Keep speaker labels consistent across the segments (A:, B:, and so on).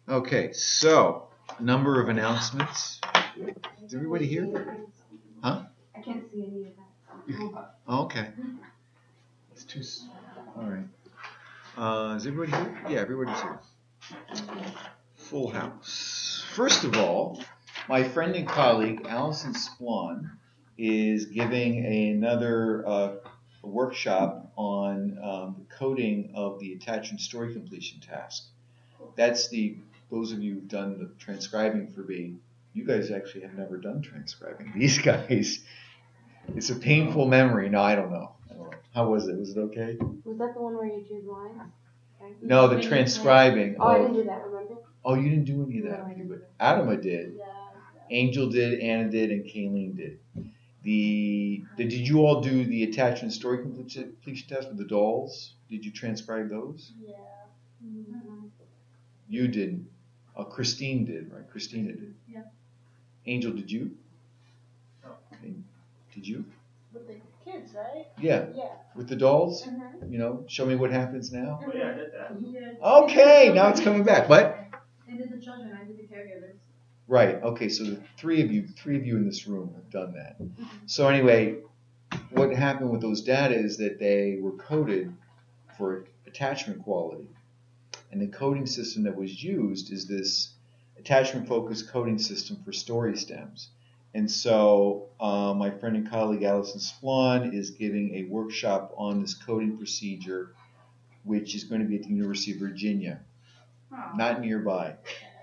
A: Okay, so number of announcements. Is everybody here? Huh?
B: I can't see any of that.
A: Oh, okay. It's too. All right. Is everybody here? Yeah, everybody's here. Full house. First of all, my friend and colleague Allison Splon is giving another workshop on the coding of the attachment story completion task. That's those of you who've done the transcribing for me. You guys actually have never done transcribing. These guys, it's a painful memory. No, I don't know. How was it? Was it okay?
B: Was that the one where you drew lines?
A: No, the transcribing.
B: Oh, I didn't do that, remember?
A: Oh, you didn't do any of that.
B: No,
A: But Adama did.
B: Yeah.
A: Angel did, Anna did, and Kayleen did. Did you all do the attachment story completion test with the dolls? Did you transcribe those?
B: Yeah. Mm-hmm.
A: You didn't. Christine did, right? Christina did.
B: Yeah.
A: Angel, did you?
C: No.
A: Did you?
B: With the kids, right?
A: Yeah.
B: Yeah.
A: With the dolls?
B: Mm-hmm.
A: You know, show me what happens now.
C: Oh, yeah, I did that.
B: Yeah.
A: Okay, now it's coming back. What?
B: I did the children, I did the caregivers.
A: Right. Okay. So the three of you in this room have done that. So anyway, what happened with those data is that they were coded for attachment quality, and the coding system that was used is this attachment-focused coding system for story stems. And so my friend and colleague Allison Splon is giving a workshop on this coding procedure, which is going to be at the University of Virginia, not nearby.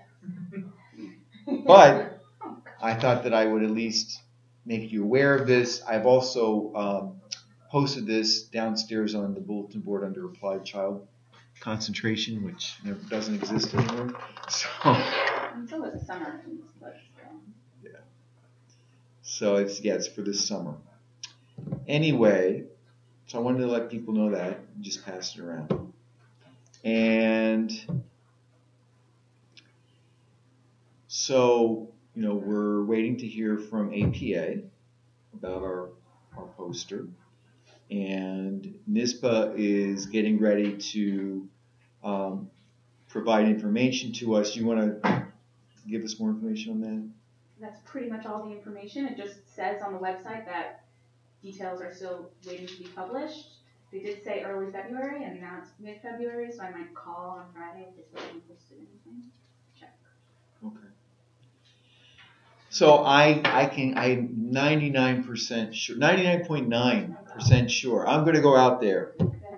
A: But I thought that I would at least make you aware of this. I've also posted this downstairs on the bulletin board under Applied Child Concentration, which doesn't exist anymore. So
D: Until it's summer.
A: yeah. So it's for this summer. Anyway, so I wanted to let people know that and just pass it around. And so, we're waiting to hear from APA about our poster. And NISPA is getting ready to provide information to us. You want to give us more information on that?
D: That's pretty much all the information. It just says on the website that details are still waiting to be published. They did say early February, and now it's mid-February, so I might call on Friday if they still haven't posted anything. Check.
A: Okay. So I'm 99% sure, 99.9% sure. I'm going to go out there.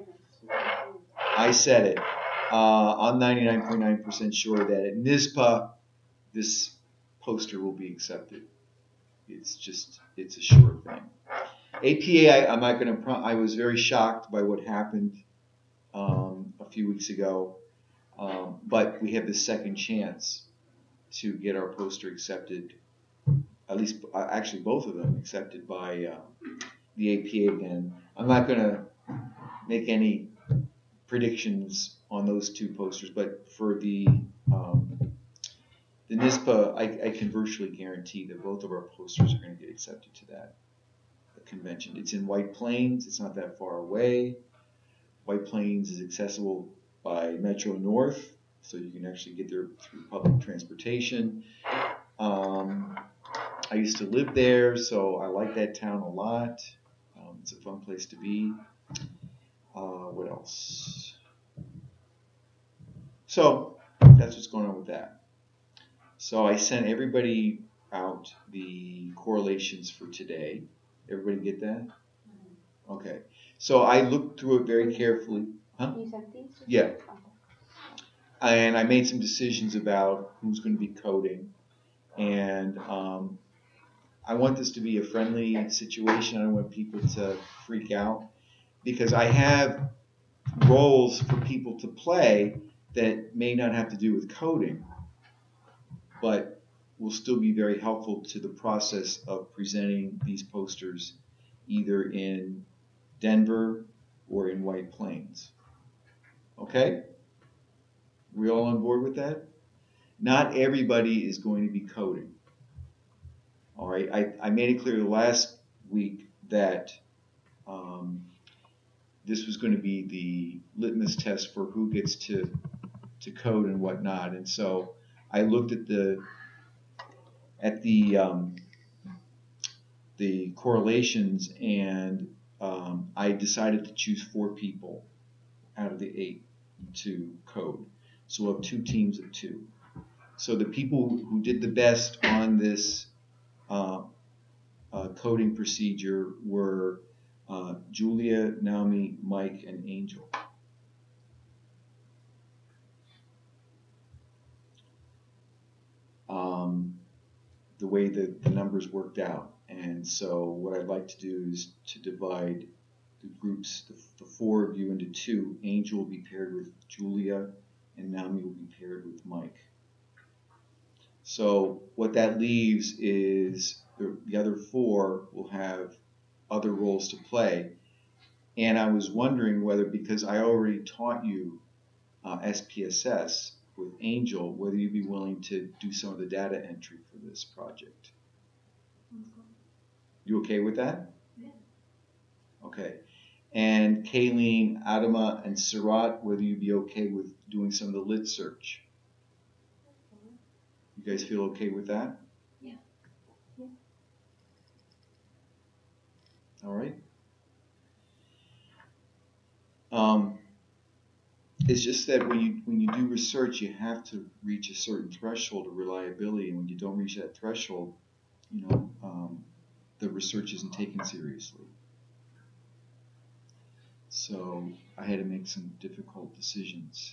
A: I said it. I'm 99.9% sure that at NISPA, this poster will be accepted. It's a sure thing. APA, I'm not going to. I was very shocked by what happened a few weeks ago, but we have the second chance to get our poster accepted. At least, actually, both of them accepted by the APA again. I'm not going to make any predictions on those two posters, but for the NISPA, I can virtually guarantee that both of our posters are going to get accepted to that convention. It's in White Plains. It's not that far away. White Plains is accessible by Metro North, so you can actually get there through public transportation. I used to live there, so I like that town a lot. It's a fun place to be. What else? So that's what's going on with that. So I sent everybody out the correlations for today. Everybody get that? Okay. So I looked through it very carefully. Huh?
B: You sent these?
A: Yeah. And I made some decisions about who's going to be coding. And I want this to be a friendly situation. I don't want people to freak out. Because I have roles for people to play that may not have to do with coding, but will still be very helpful to the process of presenting these posters either in Denver or in White Plains. Okay? We all on board with that? Not everybody is going to be coding. All right? I made it clear last week that this was going to be the litmus test for who gets to code and whatnot. And so I looked at the correlations, and I decided to choose 4 people out of the 8 to code. So we'll have 2 teams of 2. So the people who did the best on this coding procedure were Julia, Naomi, Mike, and Angel. The way that the numbers worked out. And so what I'd like to do is to divide the groups, the 4 of you, into 2. Angel will be paired with Julia, and Naomi will be paired with Mike. So what that leaves is the other 4 will have other roles to play. And I was wondering whether, because I already taught you SPSS with Angel, whether you'd be willing to do some of the data entry for this project. You okay with that?
B: Yeah.
A: Okay. And Kayleen, Adama, and Sarat, whether you'd be okay with doing some of the lit search. You guys feel okay with that?
B: Yeah. Yeah.
A: All right. It's just that when you do research, you have to reach a certain threshold of reliability, and when you don't reach that threshold, the research isn't taken seriously. So I had to make some difficult decisions.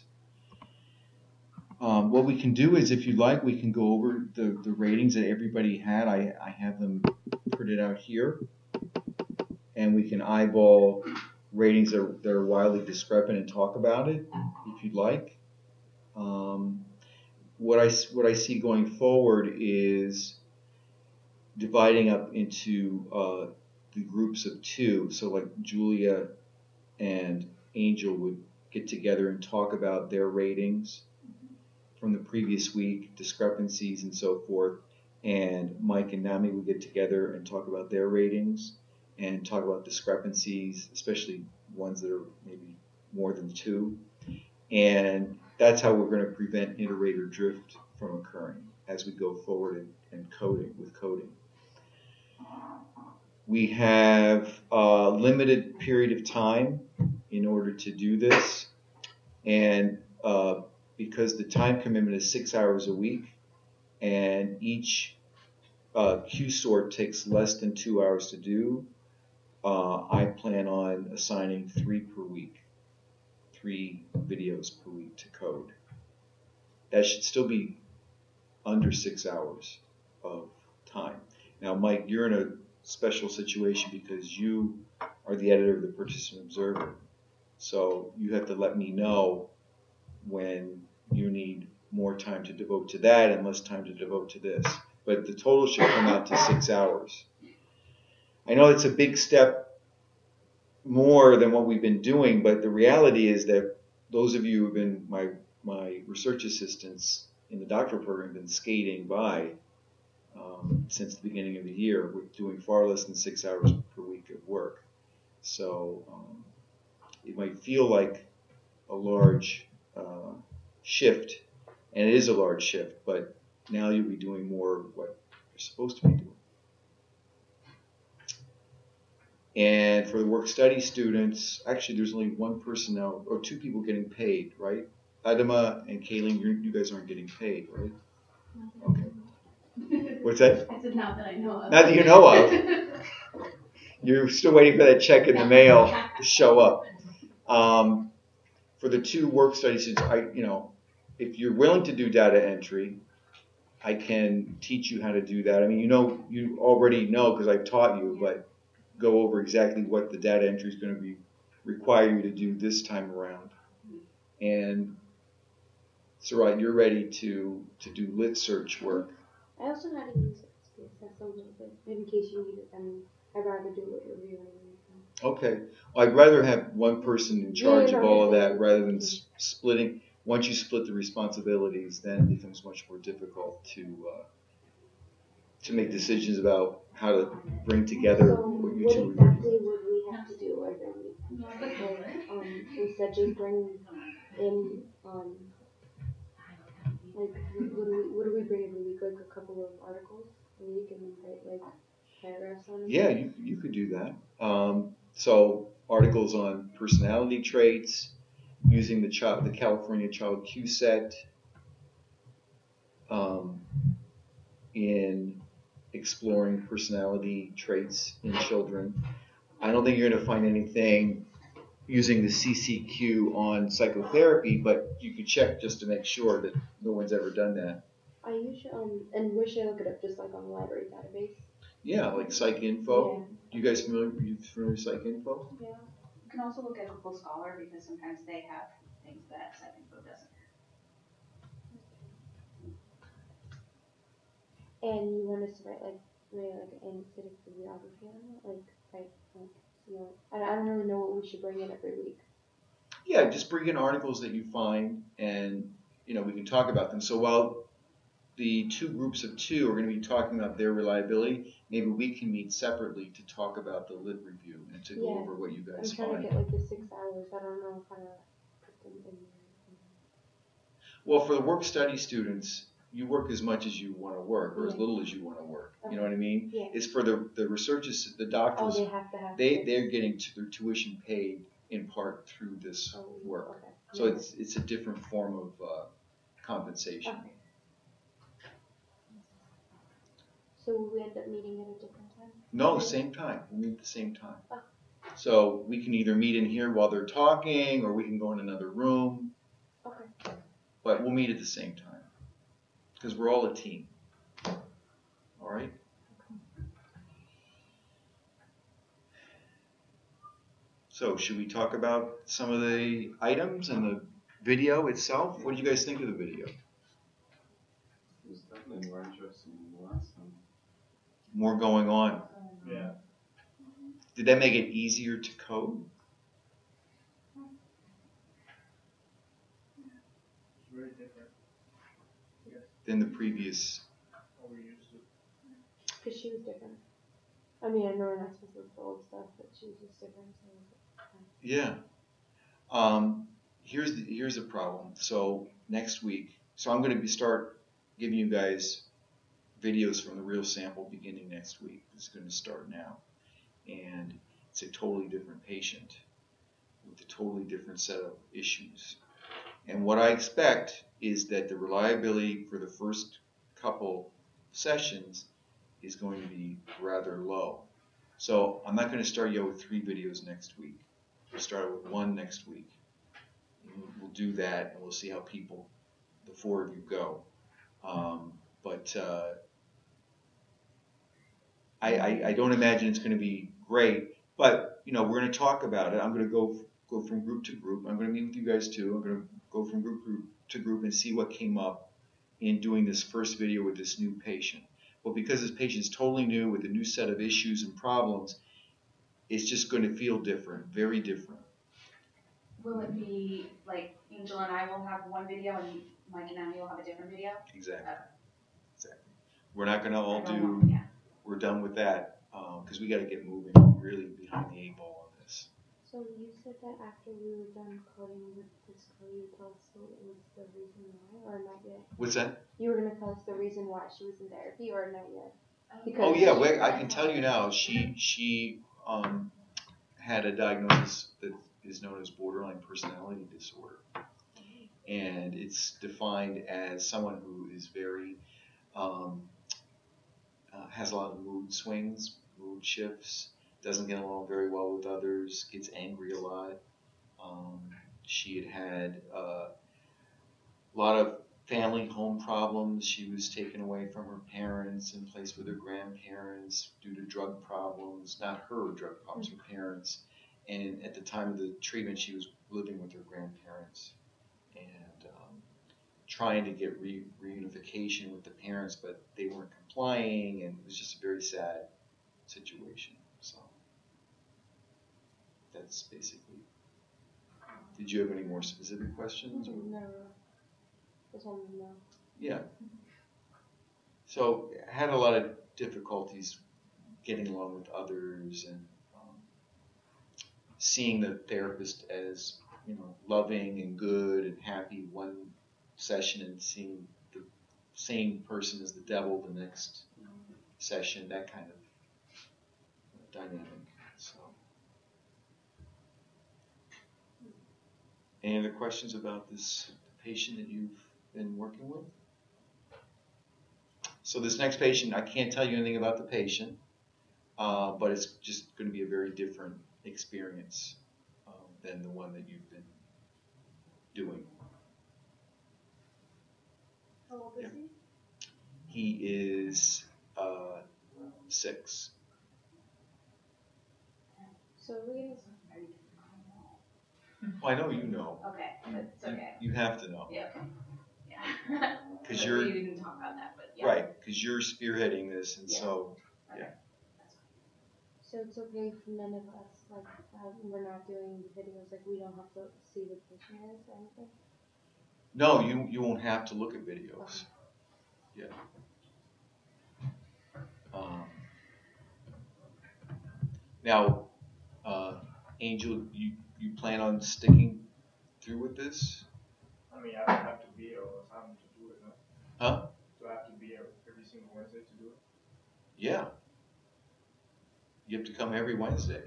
A: What we can do is, if you like, we can go over the ratings that everybody had. I have them printed out here, and we can eyeball ratings that are wildly discrepant and talk about it, if you'd like. What I see going forward is dividing up into the groups of 2. So like Julia and Angel would get together and talk about their ratings from the previous week, discrepancies and so forth. And Mike and Naomi would get together and talk about their ratings and talk about discrepancies, especially ones that are maybe more than 2. And that's how we're going to prevent iterator drift from occurring as we go forward in coding. We have a limited period of time in order to do this, and because the time commitment is 6 hours a week, and each Q-sort takes less than 2 hours to do, I plan on assigning 3 per week, 3 videos per week to code. That should still be under 6 hours of time. Now, Mike, you're in a special situation because you are the editor of the Participant Observer. So you have to let me know when you need more time to devote to that and less time to devote to this. But the total should come out to 6 hours. I know it's a big step more than what we've been doing, but the reality is that those of you who have been my research assistants in the doctoral program have been skating by since the beginning of the year. We're doing far less than 6 hours per week of work. So it might feel like a large shift, and it is a large shift, but now you'll be doing more of what you're supposed to be doing. And for the work-study students, actually there's only 1 person now, or 2 people getting paid, right? Adama and Kayleen, you guys aren't getting paid, right? Okay. What's that?
B: I said not that I know of.
A: Not that you know of. You're still waiting for that check in the mail to show up. For the 2 work-study students, if you're willing to do data entry, I can teach you how to do that. I mean, you already know because I've taught you, but go over exactly what the data entry is going to require you to do this time around. And Sarat, you're ready to do lit search work.
B: I also know how to use SPSS a little bit, in case you need it. I'd rather do it reviewing.
A: Okay. Well, I'd rather have 1 person in charge of all of that rather than splitting. Once you split the responsibilities, then it becomes much more difficult to make decisions about how to bring together what you 2
B: what exactly would we have to do instead just bring in Like, what do we bring every week? Like a couple of articles a week and write like paragraphs on them?
A: Yeah, you could do that. So articles on personality traits, using the California Child Q set, in exploring personality traits in children. I don't think you're going to find anything using the CCQ on psychotherapy, but you could check just to make sure that no one's ever done that.
B: I usually and where should I look it up? Just like on the library database.
A: Yeah, like PsycInfo. You guys familiar with PsycInfo?
D: Yeah. You can also look at Google Scholar because sometimes they have things that PsycInfo doesn't.
B: And you want us to write like maybe like an anesthetic bibliography on it, like you know, I don't really know what we should bring in every week.
A: Yeah, just bring in articles that you find, and we can talk about them. So while the two groups of two are going to be talking about their reliability, maybe we can meet separately to talk about the lit review and to go over what you guys
B: I'm trying
A: find.
B: to get like the 6 hours. I don't know how to put them in there.
A: Well, for the work study students, you work as much as you want to work, or as little as you want to work. You know what I mean?
B: Yeah.
A: It's for the researchers, the doctors.
B: Oh, they have to have.
A: They're getting their tuition paid in part through this work.
B: Okay.
A: So it's a different form of compensation.
B: Okay. So will we end up meeting at a different time?
A: No, same time. We meet at the same time.
B: Oh.
A: So we can either meet in here while they're talking, or we can go in another room.
B: Okay.
A: But we'll meet at the same time because we're all a team. All right. So should we talk about some of the items and the video itself? What do you guys think of the video?
E: It was definitely more interesting than the last time.
A: More going on.
C: Yeah.
A: Did that make it easier to code?
C: It's very different. Yes.
A: Than the previous?
C: What we used to.
B: Because she was different. I mean, I know we're not supposed to look for old stuff, but she was just different. So
A: Yeah. Here's the problem. So next week, I'm going to start giving you guys videos from the real sample beginning next week. It's going to start now, and it's a totally different patient with a totally different set of issues. And what I expect is that the reliability for the first couple sessions is going to be rather low. So I'm not going to start you out with 3 videos next week. We'll start with 1 next week. And we'll do that, and we'll see how the 4 of you go. I don't imagine it's going to be great, but we're going to talk about it. I'm going to go from group to group. I'm going to meet with you guys too. I'm going to go from group to group and see what came up in doing this first video with this new patient. Well, because this patient is totally new with a new set of issues and problems, it's just going to feel different, very different.
D: Will it be like Angel and I will have one video and Mike and Abby will have a different video?
A: Exactly. We're not going to all
D: Yeah.
A: We're done with that because we got to get moving. We're really behind the 8 ball on this.
B: So you said that after we were done coding with this girl, you tell us what was the reason why, or not yet?
A: What's that?
B: You were going to tell us the reason why she was in therapy, or not yet?
A: Oh yeah, I can tell you now. She had a diagnosis that is known as borderline personality disorder, and it's defined as someone who is very has a lot of mood swings, mood shifts, doesn't get along very well with others, gets angry a lot. She had a lot of family home problems. She was taken away from her parents and placed with her grandparents due to drug problems. Not her drug problems, her parents. And at the time of the treatment, she was living with her grandparents and trying to get reunification with the parents, but they weren't complying, and it was just a very sad situation. So that's basically. Did you have any more specific questions?
B: No. Just wanted to know.
A: Yeah. So had a lot of difficulties getting along with others and seeing the therapist as loving and good and happy one session, and seeing same person is the devil the next session, that kind of dynamic. So, any other questions about this patient that you've been working with? So this next patient, I can't tell you anything about the patient, but it's just going to be a very different experience than the one that you've been doing.
D: How old is
A: He is 6.
B: So we're gonna.
A: Well, I know you know.
D: Okay, that's okay.
A: You have to know.
D: Yeah, okay. Yeah.
A: 'Cause
D: So
A: you're-
D: we didn't talk about that, but yeah.
A: Right, because you're spearheading this, and
D: Yeah.
A: so,
D: Okay.
A: yeah.
B: So it's okay for none of us, like, we're not doing videos, like, we don't have to see the patient is or anything?
A: No, you won't have to look at videos. Yeah. Now, Angel, you plan on sticking through with this?
C: I mean, I don't have to be here all the time to do it, no?
A: Huh?
C: Do I have to be here every single Wednesday to do it?
A: Yeah. You have to come every Wednesday.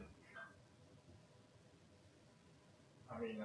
C: I mean,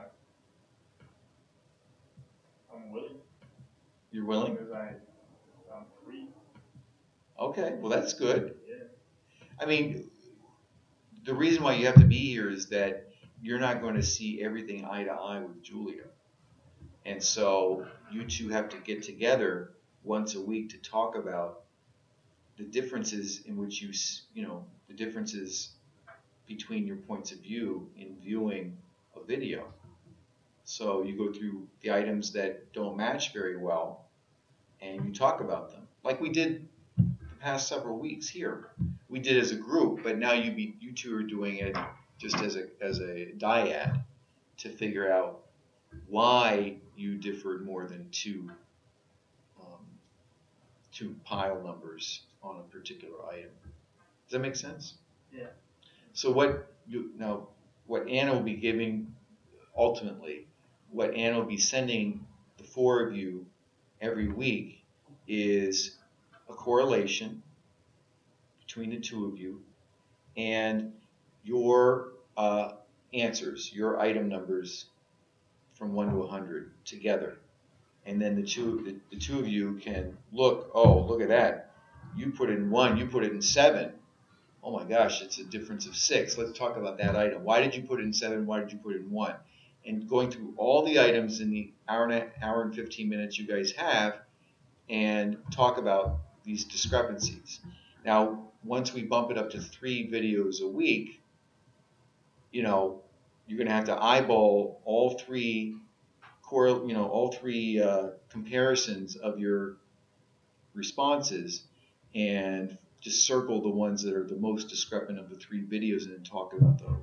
C: I'm willing.
A: You're willing?
C: Because I'm free.
A: Okay, well that's good.
C: Yeah.
A: I mean, the reason why you have to be here is that you're not going to see everything eye to eye with Julia. And so you two have to get together once a week to talk about the differences in which the differences between your points of view in viewing a video. So you go through the items that don't match very well and you talk about them. Like we did the past several weeks here. We did as a group, but now you two are doing it just as a dyad to figure out why you differed more than two pile numbers on a particular item. Does that make sense?
C: Yeah.
A: So what Anna will be giving, ultimately, what Anna will be sending the 4 of you every week is a correlation between the 2 of you and your answers, your item numbers from 1 to 100 together. And then the two of you can look at that. You put it in 1, you put it in 7. Oh my gosh, it's a difference of 6. Let's talk about that item. Why did you put it in 7? Why did you put it in 1? And going through all the items in the hour and 15 minutes you guys have and talk about these discrepancies. Now, once we bump it up to 3 videos a week, you're going to have to eyeball all three comparisons of your responses and just circle the ones that are the most discrepant of the 3 videos and then talk about those.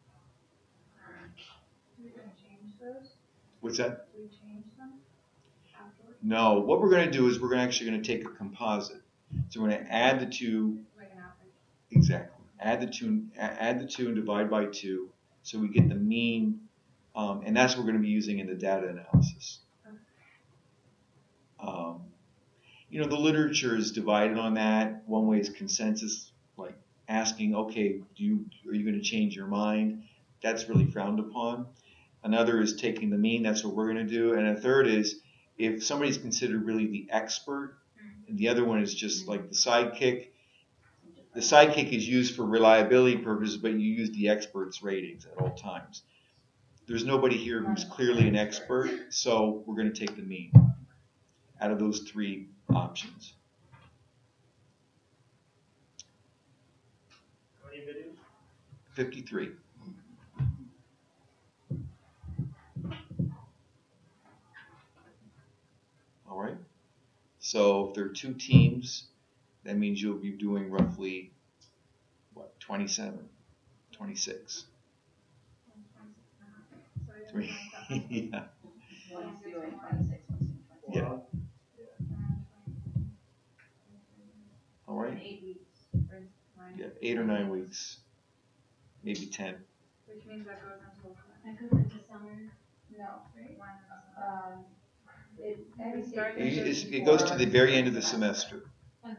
D: Are we going to change those?
A: What's that?
D: Do we change them afterwards?
A: No, what we're going to do is we're actually going to take a composite. So we're going to add the 2.
D: Like an average.
A: Exactly. Add the two and divide by 2 so we get the mean, and that's what we're going to be using in the data analysis. The literature is divided on that. One way is consensus, like asking, okay, are you going to change your mind? That's really frowned upon. Another is taking the mean. That's what we're going to do. And a third is if somebody's considered really the expert, and the other one is just like the sidekick. The sidekick is used for reliability purposes, but you use the expert's ratings at all times. There's nobody here who's clearly an expert, so we're going to take the mean out of those 3 options.
C: How many videos?
A: 53. All right. So if there are 2 teams, that means you'll be doing roughly, 27, 26. 3. Yeah.
D: One's doing 26, one's doing 26.
A: Yeah.
C: Wow.
A: All right.
D: 8 weeks. Or 9.
A: Yeah, 8 or 9 weeks, maybe 10.
D: Which means that goes until
B: That goes into summer.
D: no, right?
A: It goes to the very end of the semester.
D: Okay.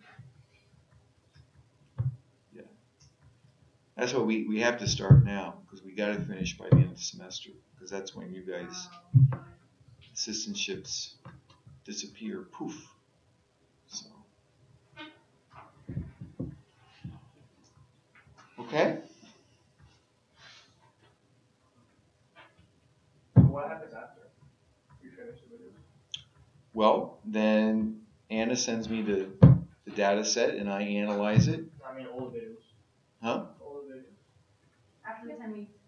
A: That's what we have to start now, because we got to finish by the end of the semester, because that's when you guys assistantships disappear. Poof. So. Okay.
C: So what happens after we finish the video?
A: Well, then Anna sends me the data set, and I analyze it.
C: I mean, all the videos.
A: Huh?
C: All the videos.
D: After the 10 weeks.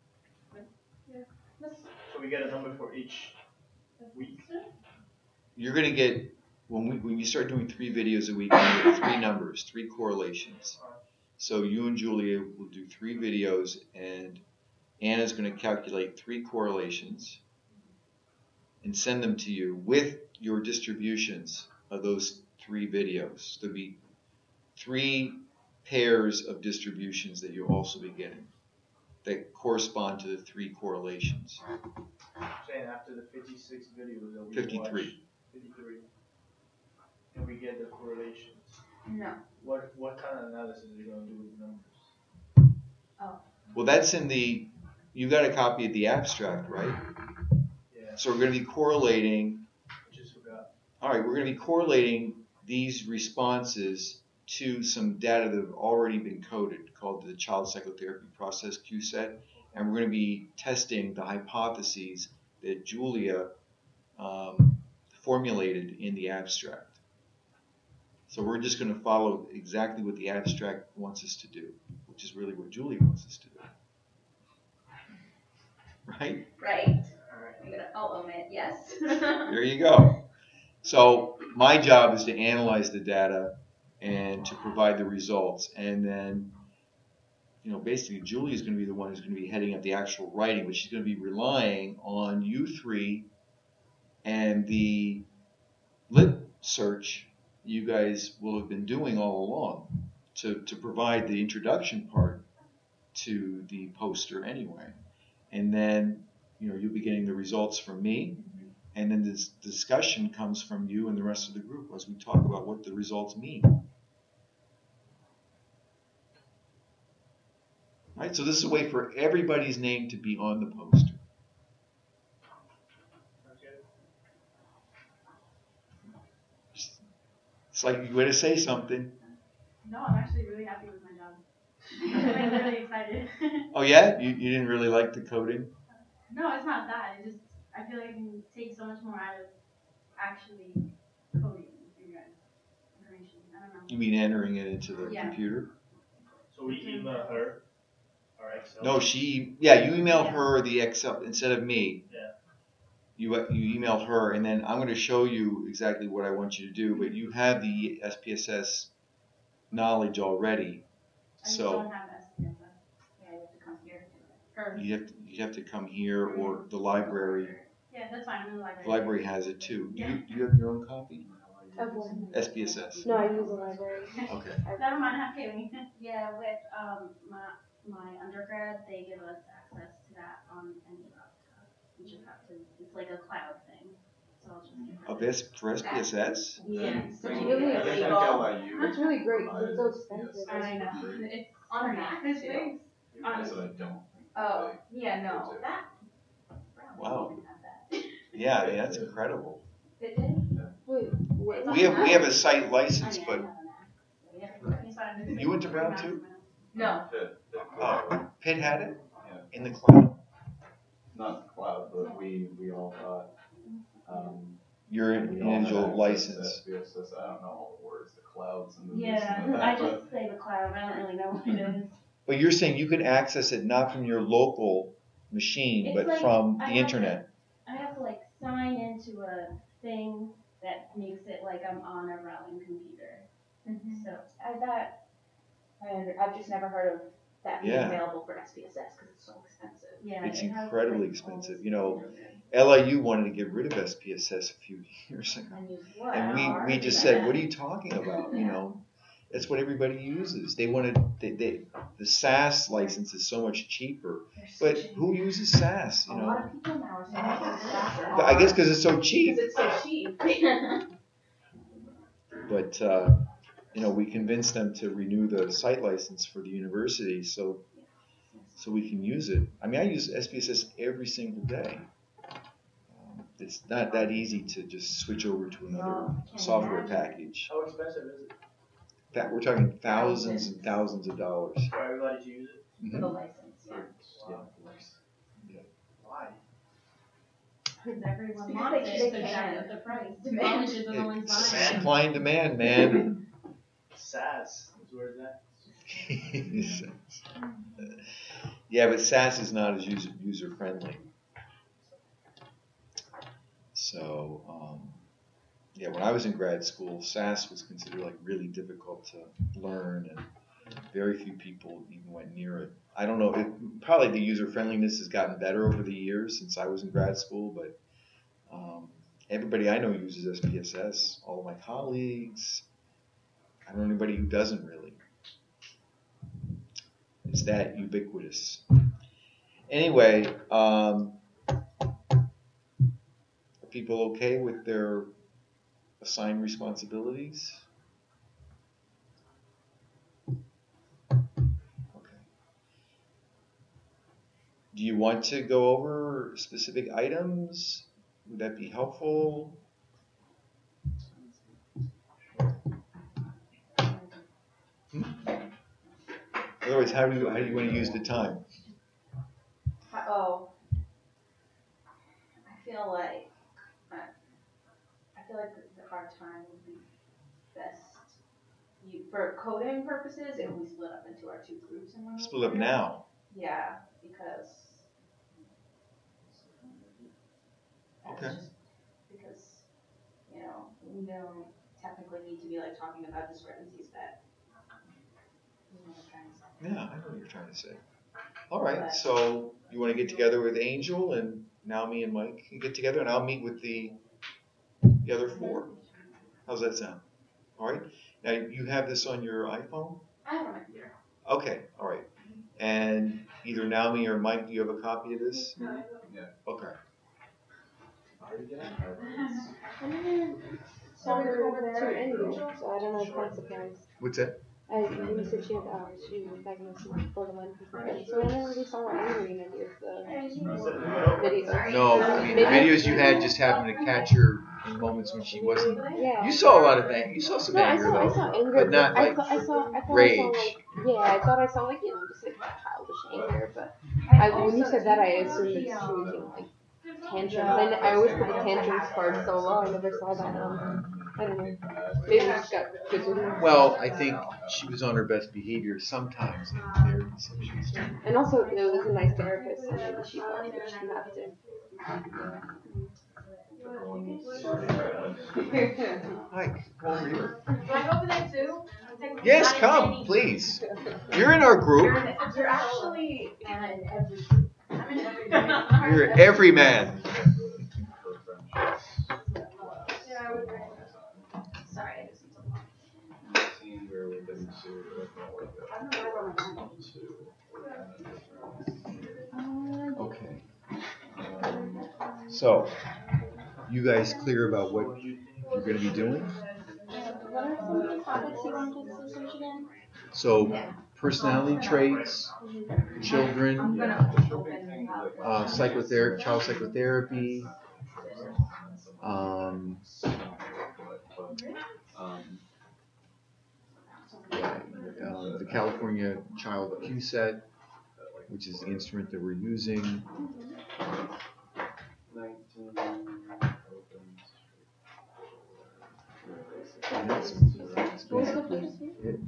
C: So we get a number for each week.
A: You're going to get, when you start doing 3 videos a week, you get 3 numbers, 3 correlations. So you and Julia will do 3 videos, and Anna's going to calculate 3 correlations and send them to you with your distributions of those 3 videos. There'll be 3 pairs of distributions that you'll also be getting that correspond to the 3 correlations.
C: Saying after the 56 videos that we
A: 53.
C: watch, 53, and we get the correlations.
D: No.
C: What kind of analysis are you going to do with the numbers?
D: Oh.
A: Well, that's in the, you got a copy of the abstract, right?
C: Yeah,
A: So we're going to be correlating,
C: I just forgot.
A: all right, we're going to be correlating these responses to some data that have already been coded called the Child Psychotherapy Process QSET, and we're going to be testing the hypotheses that Julia formulated in the abstract. So we're just going to follow exactly what the abstract wants us to do, which is really what Julia wants us to do. Right?
D: Right.
C: Alright.
D: I'll omit, yes.
A: There you go. So my job is to analyze the data and to provide the results. And then, basically Julia is going to be the one who's going to be heading up the actual writing, but she's going to be relying on you 3 and the lit search you guys will have been doing all along to provide the introduction part to the poster anyway. And then, you'll be getting the results from me. And then this discussion comes from you and the rest of the group as we talk about what the results mean. Right? So this is a way for everybody's name to be on the poster.
C: Okay.
A: It's like you way to say something.
D: No, I'm actually really happy with my job. I'm really excited.
A: Oh yeah? You didn't really like the coding?
D: No, it's not that. I feel like I can take so much more out of actually coding your guys' information. I don't know.
A: You mean entering it into the
D: Yeah.
A: computer?
C: So we email her our Excel.
A: No, you emailed her the Excel instead of me.
C: Yeah.
A: You emailed her, and then I'm going to show you exactly what I want you to do, but you have the SPSS knowledge already.
D: I just
A: So
D: don't have SPSS. Yeah, you have to come here. Or,
A: you have to come here or the library.
D: yeah, that's fine. I'm in the library.
A: The library has it too. Do
D: Yeah.
A: you have your own copy?
B: Of one.
A: SPSS.
B: No, I use the library.
A: Okay.
D: Never mind, I'm kidding.
F: Yeah, with my undergrad, they give us access to that on any laptop. You just have to. It's like a cloud thing. So I'll just give
A: For SPSS?
F: Yeah.
B: So
F: So
B: you
F: you
B: really
F: get
E: I think
F: legal.
E: LIU
B: That's really great because it's so expensive.
D: I know. It's on a Mac. It's big.
E: That's what I don't think.
F: Oh,
E: they
F: yeah, no.
E: use it.
F: That.
A: Wow.
F: Didn't have that.
A: Yeah, that's incredible.
F: It did?
B: Wait, what?
A: We have a site
F: I
A: license,
F: mean,
A: but
F: I have a Mac. So yeah.
A: You went to Brown too?
F: No.
A: Pitt had it
E: Yeah.
A: in the cloud.
E: Not cloud, but we all got
A: Your
E: we all had
A: individual
E: access
A: license.
E: to SPSS. I don't know all the words, the clouds and the this
F: Yeah,
E: and the
F: I
E: that,
F: just say the cloud. I don't really know what it is.
A: But you're saying you could access it not from your local machine,
F: It's
A: but
F: like
A: from
F: I
A: the
F: have
A: internet.
F: I have to like sign into a thing that makes it like I'm on a Rowan computer. So
D: I've just never heard of that being
A: Yeah.
D: available for SPSS because it's so expensive.
F: yeah,
A: It's
F: it has,
A: incredibly
F: like,
A: expensive.
F: all
A: You know,
F: this-
A: LIU wanted to get rid of SPSS a few years ago.
F: And use what?
A: And we just said, what are you talking about? You know, That's what everybody uses. They wanted the SAS license is so much cheaper, but who uses SAS?
D: A lot of people now are saying that faster.
A: I guess because it's so cheap.
D: Because it's so cheap.
A: But we convinced them to renew the site license for the university, so we can use it. I mean, I use SPSS every single day. It's not that easy to just switch over to another software package.
C: How expensive is it
A: That we're talking thousands and thousands of dollars.
C: for everybody to use it?
D: For the license, yeah.
C: Why?
F: Because everyone
D: Because
F: wants
D: they
F: it, so
D: can.
F: jack up the price.
D: Demand.
F: Publishers are the ones
A: It's
F: buying it.
A: supply and demand, man.
C: SAS. Where's that?
A: Yeah, but SAS is not as user friendly. So, when I was in grad school, SAS was considered like really difficult to learn, and very few people even went near it. I don't know. Probably the user friendliness has gotten better over the years since I was in grad school, but everybody I know uses SPSS. All of my colleagues. I don't know anybody who doesn't really. It's that ubiquitous. Anyway, are people okay with their assigned responsibilities? Okay. Do you want to go over specific items? Would that be helpful? Otherwise, how do you want to use the time?
D: Oh, I feel like our time would be best. For coding purposes, it would be split up into our two groups in one.
A: Split up now.
D: Yeah, because.
A: Okay.
D: Because we don't technically need to be like talking about discrepancies that.
A: Yeah, I know what you're trying to say. All right, so you want to get together with Angel, and Naomi and Mike can get together, and I'll meet with the other four. How's that sound? All right. Now you have this on your iPhone?
D: I have it on my computer.
A: Okay. All right. And either Naomi or Mike, do you have a copy of this?
E: Yeah.
A: Okay.
B: Saw her over there anyway, so I don't know if that's surprised.
A: What's that?
B: You said she was diagnosed with borderline personality, so I never really saw her angry in any of the videos.
A: No, I mean, the videos you had just happened to catch her in moments when she wasn't.
B: Yeah.
A: You saw a lot of anger. You saw some anger
B: I
A: though,
B: saw anger,
A: but not like
B: I thought
A: rage.
B: I thought I saw like just like childish anger, but when you said that, I assumed that she was doing like tantrums. I always put the tantrums card so low. I never saw that. I don't know. Maybe it just got good with her.
A: Well, I think she was on her best behavior sometimes in therapy sessions.
B: And also, it was a nice therapist, so maybe she felt like she had to.
A: Mike, come over here.
F: Can I go over there too?
A: Yes, come, please. You're in our group.
F: You're actually in every. I'm in every.
A: You're every man.
F: Sorry, I just need to
A: Okay. So, you guys clear about what you're going to be doing?
B: What are some of the topics you want to discuss again?
A: So, personality traits, children, psychotherapy, child psychotherapy, the California Child QSET, which is the instrument that we're using. And that's basically it.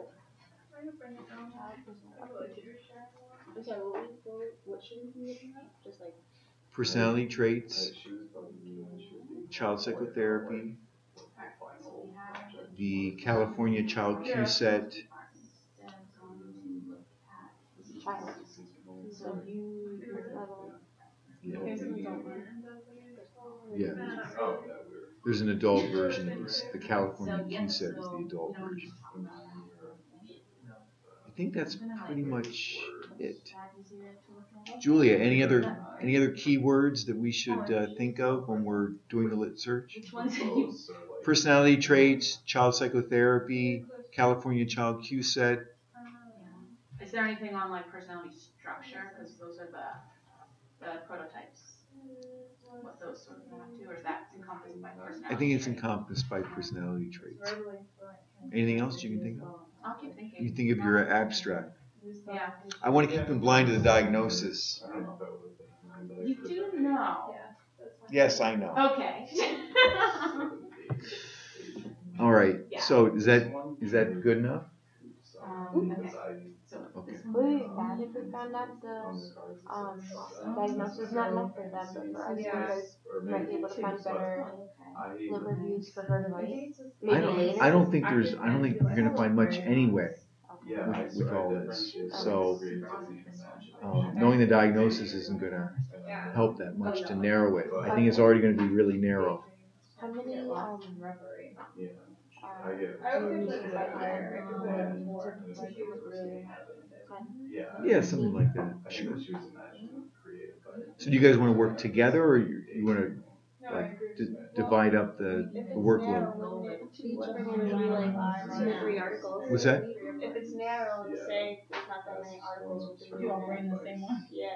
F: What should we be looking at? Just like.
A: Personality traits, child psychotherapy, the California Child QSET.
B: Child. So you level.
A: Yeah. There's an adult version of this. The California QSET is the adult version. think that's pretty much it. Julia, any other keywords that we should think of when we're doing the lit search?
D: Which ones are you?
A: Personality traits, child psychotherapy, California Child QSET.
D: Is there anything on like personality structure? Because those are the prototypes. What those sort of have to, or is that encompassed by personality?
A: I think it's encompassed by personality traits. Anything else you can think of?
D: I'll keep thinking.
A: You think of your abstract.
D: Yeah.
A: I want to keep them blind to the diagnosis.
D: You do know.
A: Yes, I know.
D: Okay.
A: All right.
D: Yeah.
A: So is that good enough?
D: Okay. So
A: Okay.
D: this
B: Would it be bad if we found out the diagnosis not enough for them, but for us, because we might be able to find better lit reviews for her device? Maybe later.
A: I don't think you're gonna find much anyway with all this. So knowing the diagnosis isn't gonna help that much to narrow it. I think it's already gonna be really narrow.
B: How many
A: Yeah, something like that. Sure. So do you guys want to work together, or you want to like divide up the workload?
F: Each of them would be like 2 or 3 articles.
A: What's that?
F: If it's narrow, say there's not that many articles.
G: You all bring the same one?
F: Yeah.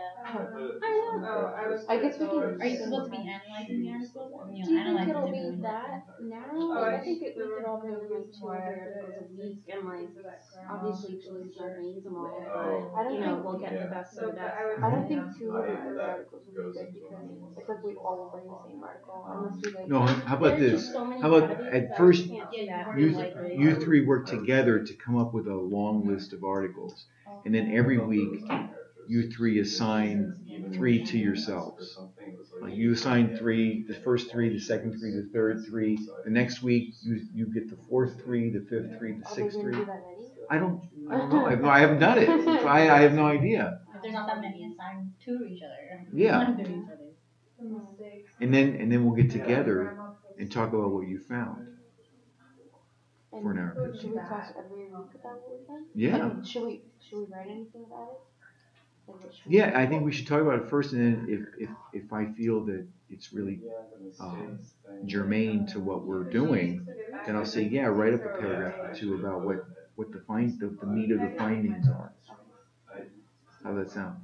B: I guess we can.
G: Are you supposed to be analyzing the articles?
B: Do you think it'll be that narrow? I think we could all bring like 2 or 3 articles a week and like obviously choose our names and all. But I don't know.
F: We'll get the best of the best.
B: I don't think 2 or 3 articles would be good because it's like we all bring the same article unless we like.
A: No, how about this? How about at first you 3 work together to come up with a long list of articles, and then every week you 3 assign 3 to yourselves. Like you assign 3, the first 3, the second 3, the third 3. The next week you get the 4th 3, the 5th 3, the 6th 3. I don't know. I haven't done it. So I have no idea.
G: If there's not that many assigned to each other.
A: Yeah.
G: One to each other.
A: And then we'll get together and talk about what you found for an hour.
B: Should we talk every week about what we found?
A: Yeah.
B: And should we write anything about it? Like, what should we
A: Yeah, I think we should talk about it first, and then if I feel that it's really germane to what we're doing, then I'll say, yeah, write up a paragraph or 2 about what the meat of the findings are. How's that sound?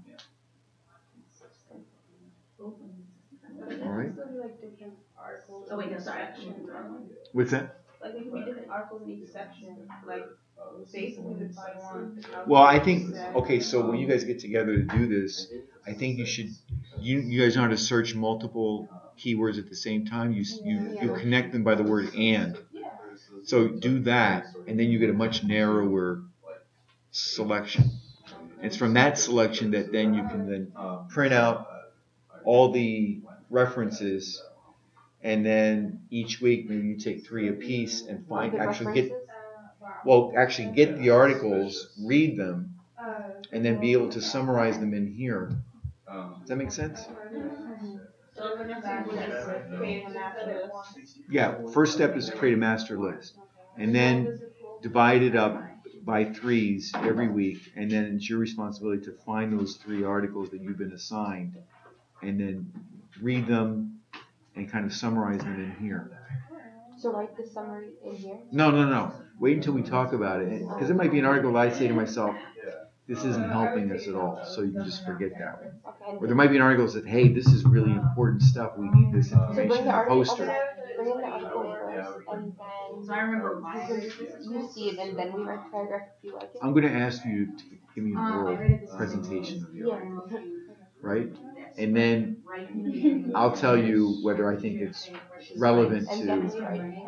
A: All right.
D: Oh wait, no, sorry.
A: What's that?
H: Like there could be different articles in each section, like basically the one.
A: Well, I think okay. So when you guys get together to do this, I think you should. You guys know how to search multiple keywords at the same time. You connect them by the word "and." So do that, and then you get a much narrower selection. It's from that selection that then you can then print out all the references, and then each week maybe you take 3 apiece and get the articles, read them, and then be able to summarize them in here. Does that make sense?
F: So the next one is creating a master list.
A: Yeah. First step is to create a master list, and then divide it up by 3s every week, and then it's your responsibility to find those 3 articles that you've been assigned, and then read them and kind of summarize them in here.
B: So write the summary in here?
A: No. Wait until we talk about it, because it might be an article that I say to myself, this isn't helping us at all, so you can just forget that one.
B: Okay.
A: Or there might be an article that says, hey, this is really important stuff. We need this
B: So bring
A: information
B: the
A: in a
B: article,
A: poster.
B: bring in the article first, and then
D: So I remember
B: you see it, and then we write a paragraph if you like it.
A: I'm going to ask you to give me an oral presentation of the article, right? And then I'll tell you whether I think it's relevant
B: And then we
A: to.
B: write it.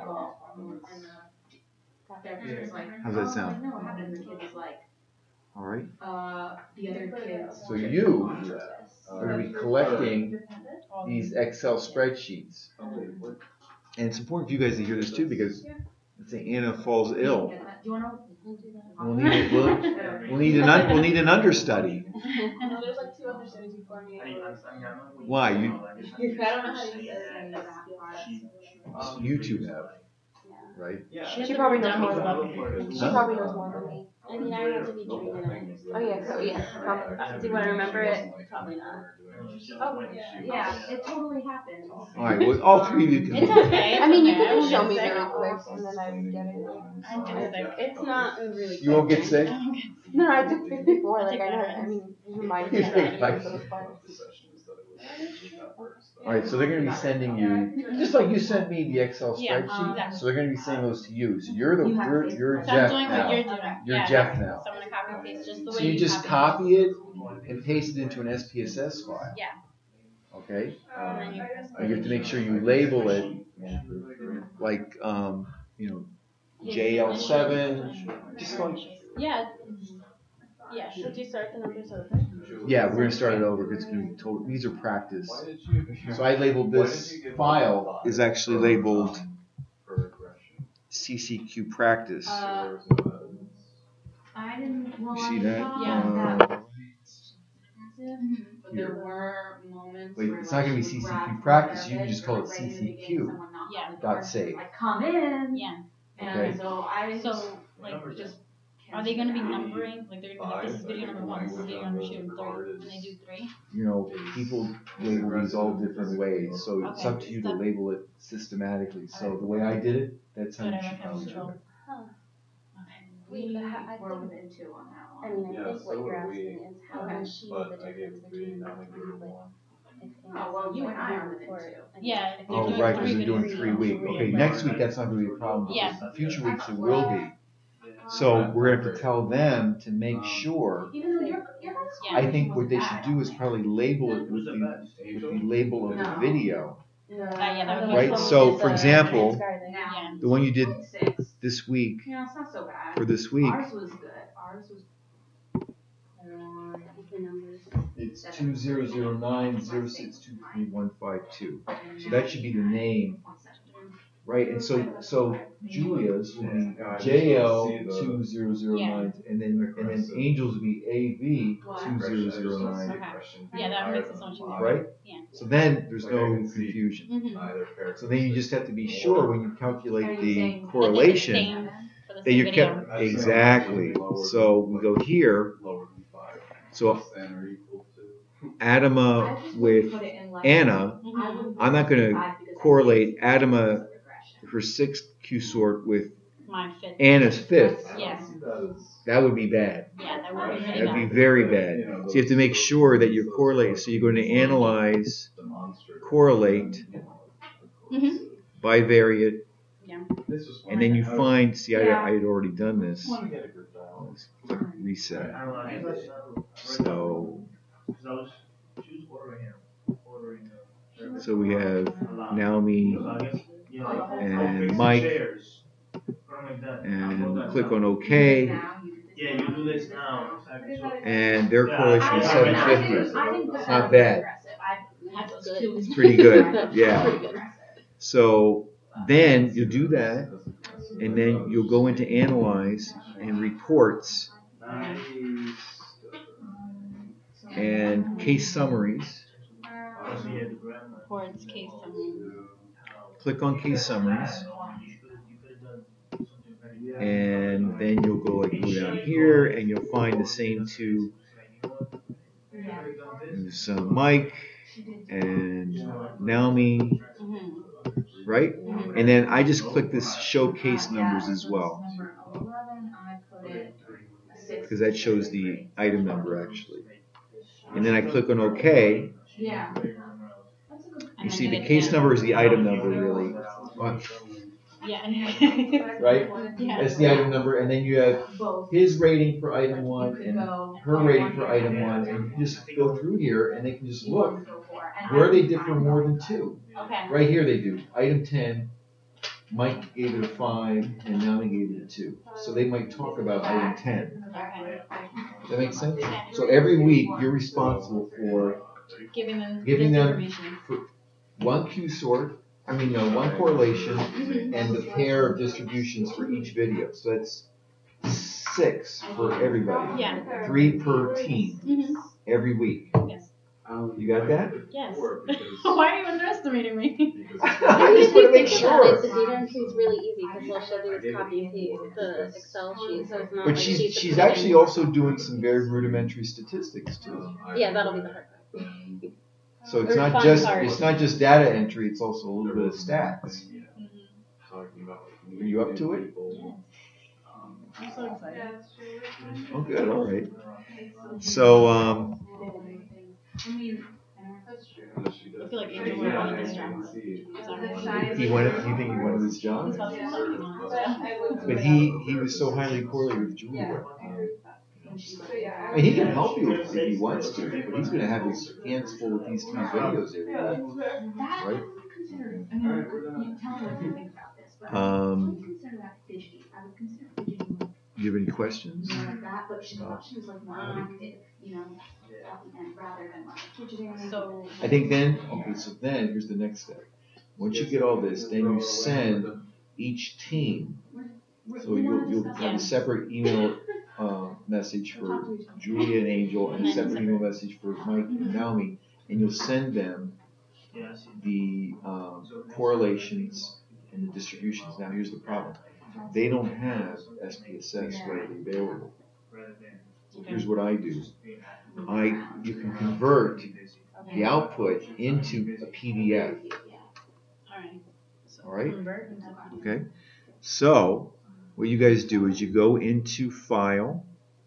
A: How's that sound?
D: No, what happened to the kids like
A: All right.
D: the other kids.
A: So you are going to be collecting these Excel spreadsheets. And it's important for you guys to hear this too, because let's say Anna falls ill.
D: Do you want to?
A: We'll need an understudy.
H: There's like 2 other studies before me.
A: Why?
H: I don't know how to use
A: You two have, right?
B: She probably knows more
G: Dummies
B: than
G: love
B: me.
G: it.
B: She probably knows more than me.
F: I mean, I have to be trained
B: So yeah, do you want to remember it? Probably not.
F: Oh, yeah, it totally happens.
A: All right, well, all three of you can.
G: It's okay.
B: I mean, you
G: okay,
B: could just
G: I
B: show
G: won't
B: me
G: get
B: really
G: sick.
B: quick, and then I would get it.
G: I'm getting sick.
B: It's not a really.
A: You won't get sick?
B: No, I took this before.
G: I'll
B: Like
G: take
B: I know.
G: vitamins.
B: I mean, remind
A: You
B: me.
A: take
B: That
A: vitamins.
B: it's fine.
A: All right, so they're going to be sending you, just like you sent me the Excel
G: Yeah,
A: spreadsheet.
G: exactly.
A: So they're going to be sending those to you. So you're
F: You have to-
A: you're
G: So
A: Jeff
G: I'm doing what
A: now.
G: you're doing.
A: You're
G: yeah.
A: Jeff now.
G: So I'm gonna copy and paste just the way
A: So you just
G: copy.
A: copy it and paste it into an SPSS file.
G: Yeah.
A: Okay.
G: And then you press
A: And you have to make sure you label it like JL7. Just like
G: Yeah. Yeah. Should you start the numbers over?
A: yeah, we're gonna start it over because it's gonna be total. These are practice. So I labeled this file is actually labeled CCQ practice.
F: I didn't. Well,
A: You see
F: I
A: that?
F: thought
G: Yeah.
F: that-
D: But there were moments
A: Wait,
D: where
A: it's not gonna be
D: like,
A: CCQ
D: grab
A: practice,
D: the
A: you can just call it
D: right in the beginning,
A: CCQ.
D: someone knocked
G: Yeah.
D: on the
A: Dot
D: door,
A: save.
D: like, come in.
G: Yeah.
A: Okay.
D: And so I
G: So like just are they gonna be numbering? Like they're gonna be like, this is video number 1, this is video number 2 and 3, and they do 3?
A: People label these all different ways, so it's up to you to label it systematically. So the way I did it, that's how
G: But
A: you
G: I
A: should
G: don't have
A: probably do
G: control.
A: it.
B: Wait, but I
D: were
B: think.
D: within 2 on that
B: I
D: one.
B: mean, I
E: Yeah,
B: think
E: so
B: what you're
E: are we,
B: asking is how does she know the difference between like if
D: Oh, well, you and I are within
B: or-
D: 2.
G: Yeah. If
A: Oh,
G: doing
A: right, because
G: 3
A: they're doing
G: videos,
A: 3 week. Okay, next week that's not gonna be a problem.
G: Yeah.
A: But future weeks it will be. So we're gonna have to tell them to make sure.
D: Even though you're
G: Yeah.
A: I think what they should do is probably label it with the label of the video.
G: Yeah, that would be
A: Right,
G: cool.
A: so for example,
G: Yeah.
A: the one you did
D: 6.
A: this week,
D: You know, it's not so bad.
A: for this week,
D: Ours was good. Ours was.
B: The numbers.
A: it's 200906235152. So that should be the name, right? And so Julia's will be JL2009, and then Angel's will be AV2009,
G: Okay. Yeah, that makes it so much easier.
A: right?
G: Yeah.
A: So then there's no confusion.
G: Mm-hmm.
A: So then you just have to be sure when you calculate
D: Are you
A: the
D: saying-
A: correlation that you kept exactly. So we go here. So Adama with Anna, I'm not going to correlate Adama, her 6th Q sort with
G: My 5th.
A: Anna's 5th.
G: Yeah.
A: That would be bad.
G: Yeah, that would be really
A: That'd be
G: bad.
A: very bad. So you have to make sure that you're correlating. So you're going to analyze, correlate,
G: Mhm.
A: bivariate,
G: Yeah.
A: and then you find, see, I had already done this.
C: I want to get a good dial.
A: Let's click reset.
C: I don't know, I guess
A: So,
C: because I was ordering
A: so we have Naomi and
C: and
A: Mike, and click on OK,
C: Yeah, you do this now. Exactly. So,
A: and their correlation is 750. It's not bad.
G: That's good.
A: It's pretty good, yeah. So then you'll do that, and then you'll go into Analyze and Reports
C: nice.
A: and Case Summaries.
C: Oh, so you had the grandma.
G: Reports, case summary.
A: Click on Case Summaries,
C: You could have done something very good.
A: and then you'll go down here, and you'll find the same two. There's Mike and Naomi,
G: Mm-hmm.
A: right? And then I just click this Show Case Numbers as well, because that shows the item number actually. And then I click on OK.
D: Yeah.
A: You see the case number is the item number really.
G: Yeah.
A: Right?
G: Yeah.
A: That's the item number, and then you have his rating for item 1 and her rating for item 1, and you can just go through here and they can just look where they differ more than 2.
G: Okay.
A: Right here they do. Item 10, Mike gave it a 5 and Naomi gave it a 2. So they might talk about item 10.
G: Okay.
A: Does that make sense? So every week you're responsible for
G: Giving them
A: Giving
G: this
A: them-
G: information.
A: one Q sort, one correlation, and the pair of distributions for each video. So that's 6 for everybody.
G: Yeah.
A: 3 per team
G: Mm-hmm.
A: every week.
G: Yes.
A: You got that?
G: Yes.
E: Because
G: Why are you underestimating me?
A: I just want to make
B: The
A: sure.
B: data entry is really easy because they'll show you this copy and paste the Excel sheet, so it's not
A: But
B: like
A: she's actually also doing some very rudimentary statistics too.
B: Yeah, that'll be the hard part.
A: So it's
B: Or
A: not
B: fun
A: just
B: part.
A: it's not just data entry. It's also a little bit of stats. Are you up to it?
G: I'm so excited.
A: Oh, good. All right. So
D: I mean,
H: That's true.
G: I feel like Angel would want this job.
A: he wanted. You think he wanted this job?
G: He's about to do something on it.
A: But he was so highly correlated with Julia.
H: Yeah.
A: I mean, he can help you if he wants to, but he's going to have his hands full with these 3 videos every week, right?
F: Consider, I mean, you tell me what you think about this, but
A: Um,
F: consider that fidgety. I would consider fidgety
A: Do you have any questions?
F: like that, but she was like more active, you know, at the end rather than like fidgeting.
G: So,
A: I think then, okay, so then here's the next step. Once you get all this, then you send each team. So you'll have a separate email message for Julia and Angel, and a separate email message for Mike and Naomi, and you'll send them the correlations and the distributions. Now here's the problem. They don't have SPSS readily available. So here's what I do. You can convert the output into a PDF.
G: alright. So
A: All right.
G: convert into
A: Okay. So what you guys do is you go into File,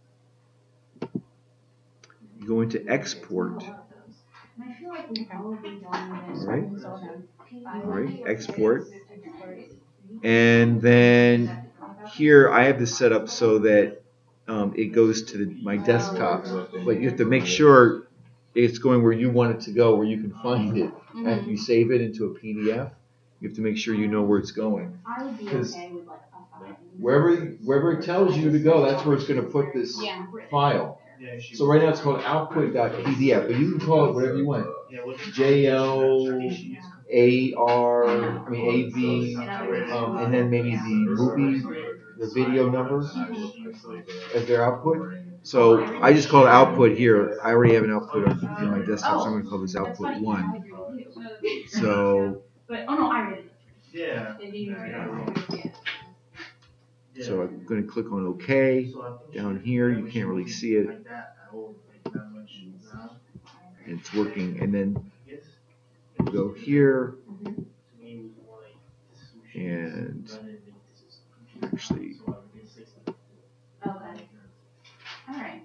A: you go into Export.
F: And I feel like we've probably done this.
A: All right, export. And then here I have this set up so that it goes to my desktop. But you have to make sure it's going where you want it to go, where you can find it. After you save it into a PDF, you have to make sure you know where it's going.
F: I would be
A: 'Cause
F: okay with like a file.
A: Wherever it tells you to go, that's where it's going to put this
G: Yeah.
A: file. So right now it's called output.pdf, but you can call it whatever you want. AV, and then maybe the movie, the video number as their output. So I just call it output here. I already have an output in my desktop, so I'm going to call this output 1. So,
D: But, oh no, I read it.
C: Yeah.
A: so I'm going to click on OK. Down here, you can't really see it. And it's working. And then you go here. And actually,
F: Okay. Alright.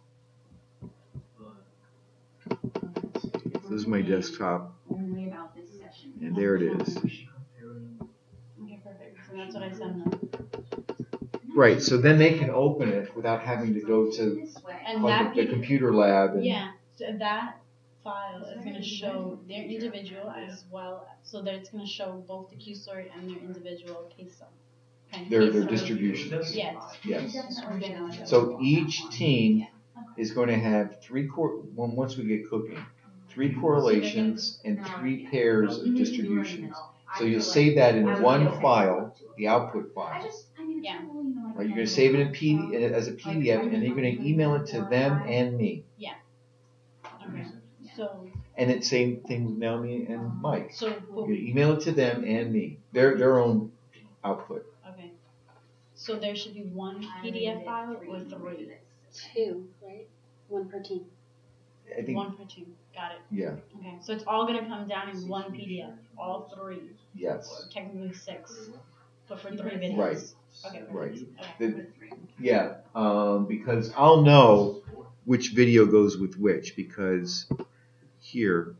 A: this is my desktop.
F: Only about this session.
A: And there it is.
G: Okay, perfect. So that's what I send them.
A: Right, so then they can open it without having to go to
F: This way.
G: And
A: like
G: that
A: the computer lab. And,
G: yeah, so that file is going to show their individual as well, so that it's going to show both the Q-sort and their individual case sum. Okay,
A: Their
G: case sum.
A: distributions.
G: Yes.
A: Yes. So each team is going to have once we get cooking, 3 correlations and 3 pairs of distributions. So you'll save that in one file, the output file.
G: Yeah.
A: Right, you're going to save it as a PDF, and then you're going to email it to them and me.
G: Okay. So,
A: And it's same thing with Naomi and Mike.
G: so,
A: You're going to email it to them and me. Their own output.
G: okay. So there should be 1 PDF file or 3?
B: 2, right? 1 per team.
A: I think,
G: 1 per team. Got it.
A: yeah,
G: Okay. So it's all gonna come down in 1 PDF. All 3.
A: yes,
G: Technically 6. But for 3 videos.
A: Right.
G: Okay.
A: right.
G: Okay.
A: Yeah, because I'll know which video goes with which, because here,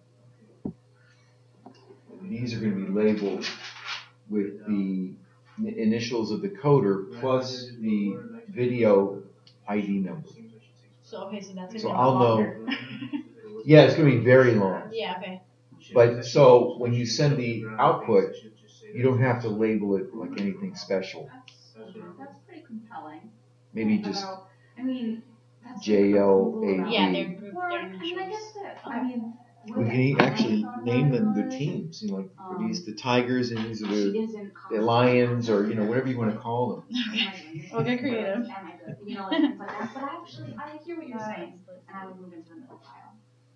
A: these are going to be labeled with the initials of the coder plus the video ID number.
G: So okay, so that's gonna
A: So
G: be
A: I'll
G: longer.
A: Yeah, it's going to be very long.
G: Yeah. Okay.
A: But so when you send the output, you don't have to label it like anything special.
F: That's pretty compelling.
A: Maybe just
F: I mean, that's
A: JLAB.
G: Yeah, they're group.
F: Or,
G: Their
F: I mean, I
G: initials.
F: guess that, I mean.
A: We can actually name them the teams. You know, like are these the Tigers and these are the Lions, or whatever you want to call them.
G: We'll get creative.
F: You know, like things like that. But I hear what you're saying, and I would move into the middle file.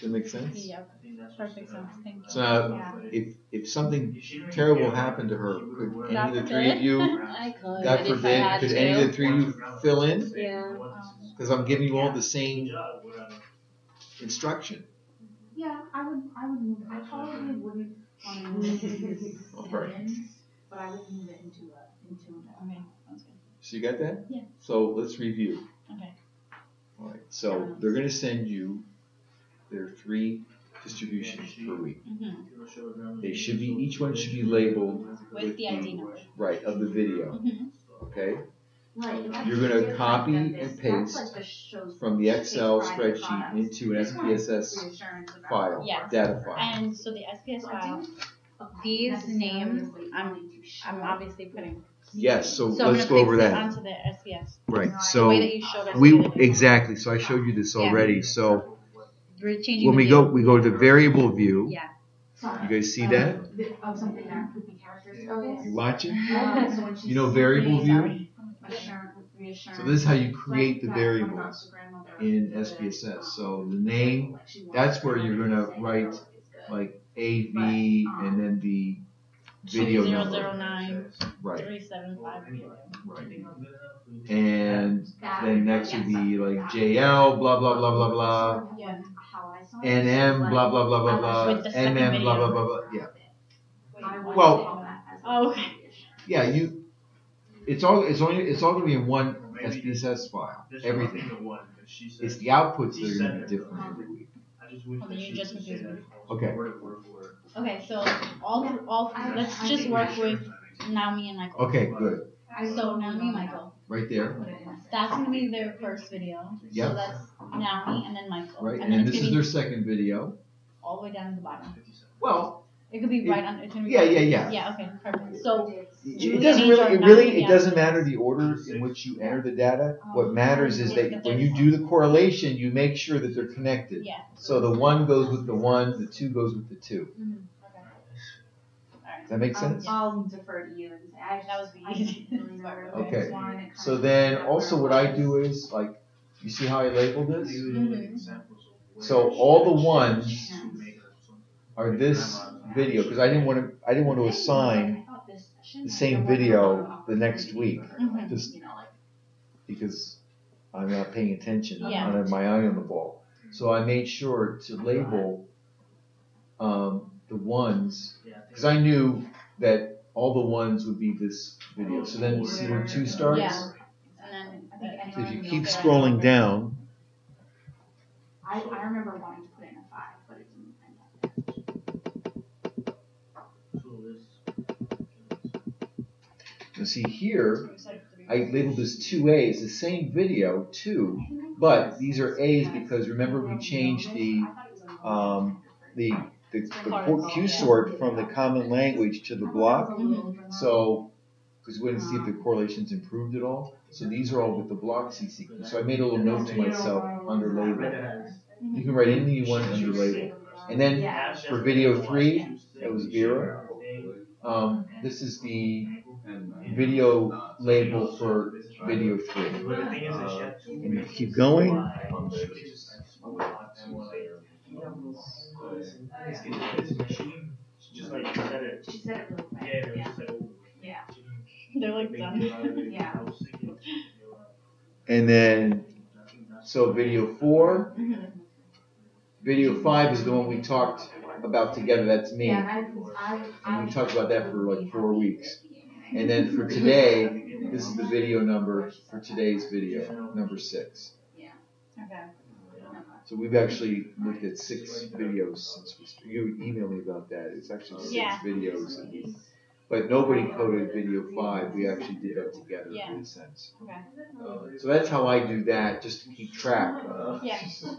A: Does that make sense?
G: Yeah, perfect sense. Thank you.
A: So now,
G: Yeah.
A: if something terrible happened to her, could any of the three of you,
G: I could.
A: God
B: if I
A: forbid,
B: had
A: could any of the three of you fill in?
B: Yeah.
A: Because I'm giving you all the same instruction.
D: Yeah, I would move it. I probably wouldn't want to move it into
A: All right.
D: but I would move it into
G: Okay, sounds good.
A: So you got that?
G: Yeah.
A: So let's review.
G: Okay.
A: All right. So they're going to send you their 3 distributions per week.
G: Mm-hmm.
A: They should be, each one should be labeled
G: With the ID number.
A: right of the video.
G: Mm-hmm.
A: Okay.
F: Right.
A: You're going to copy and paste from the Excel spreadsheet into an SPSS file,
G: Yes.
A: data file.
G: And so the SPS file, these names, I'm obviously putting.
A: Yes. So
G: So I'm
A: let's
G: gonna
A: go over
G: fix it
A: that.
G: onto the SPS.
A: Right.
G: The way
A: So
G: that you showed us.
A: we
G: the other day.
A: exactly. So I showed you this
G: Yeah.
A: already. So
G: We're changing
A: when
G: the
A: we go to the variable view.
G: Yeah.
A: You guys see that?
D: of something that could be characteristic.
B: Oh, yeah.
A: You watch it?
D: So when she's
A: You know variable view?
G: Sorry.
D: reassurance.
A: So this is how you create the variables in SPSS. So the name, that's where you're gonna write like AV and then the video number.
G: 009
A: Right.
G: 375.
A: Right. And then next would be like JL, blah blah blah blah blah.
G: Yeah.
A: NM, blah blah blah blah blah.
G: With the second
A: MM, blah blah
G: video.
A: blah blah. Yeah.
F: Well.
G: Oh, okay.
A: Yeah. It's all gonna be in one SPSS file. Everything. It's the outputs that are gonna be different every week.
G: Well, then you just confused me.
A: Okay.
G: Okay, so let's just work with Naomi and Michael.
A: Okay. Good.
G: So Naomi and Michael.
A: Right there.
G: That's gonna be their first video.
A: Yep.
G: So that's Naomi and then Michael.
A: Right.
G: And
A: And
G: then
A: then
G: it's
A: this is
G: gonna
A: their
G: be
A: second video.
G: all the way down to the bottom.
A: Well,
G: It could be right under. It's gonna be
A: yeah,
G: right-
A: yeah, yeah.
G: Yeah. Okay. Perfect. So
A: It doesn't really, it doesn't matter the order in which you enter the data. What matters is that when you do the correlation, you make sure that they're connected.
G: yeah.
A: So the 1 goes with the 1, the 2 goes with the 2.
G: Mm-hmm. Okay. All right.
A: Does that make sense?
D: I'll defer to you and say,
G: That was the easiest part.
A: Okay. So then also what I do is, like, you see how I label this?
G: Mhm.
A: So all the 1s are this video, because I didn't want to assign the same video the next week,
G: Mhm.
A: just because I'm not paying attention.
G: Yeah.
A: I don't have my eye on the ball. So I made sure to label the 1s, because I knew that all the 1s would be this video. So then you see where 2 starts?
G: Yeah. And then
A: So if you keep scrolling down,
D: I remember wanting to put in a 5, but it didn't end up.
A: you see here, I labeled this 2A. It's the same video, 2, but these are A's because remember we changed the Q sort from the common language to the block. So, because we didn't see if the correlations improved at all. So these are all with the block C sequence. So I made a little note to myself under label. You can write anything you want under label. And then for video 3, that was Vera. This is the video label for video 3. And you keep going.
C: Just like you said it.
D: She said it really quick.
C: Yeah, just said over.
D: Yeah.
G: they're like done.
D: Yeah.
A: And then, so video 4. Video 5 is the one we talked about together. That's me. And we talked about that for like 4 weeks. And then for today, this is the video number for today's video, number 6.
G: Okay.
A: So we've actually looked at 6 videos since you emailed me about that. It's actually 6
G: Yeah.
A: videos. But nobody coded video 5. We actually did that together
G: Yeah.
A: in a sense.
G: Okay.
A: So that's how I do that, just to keep track.
G: Yeah.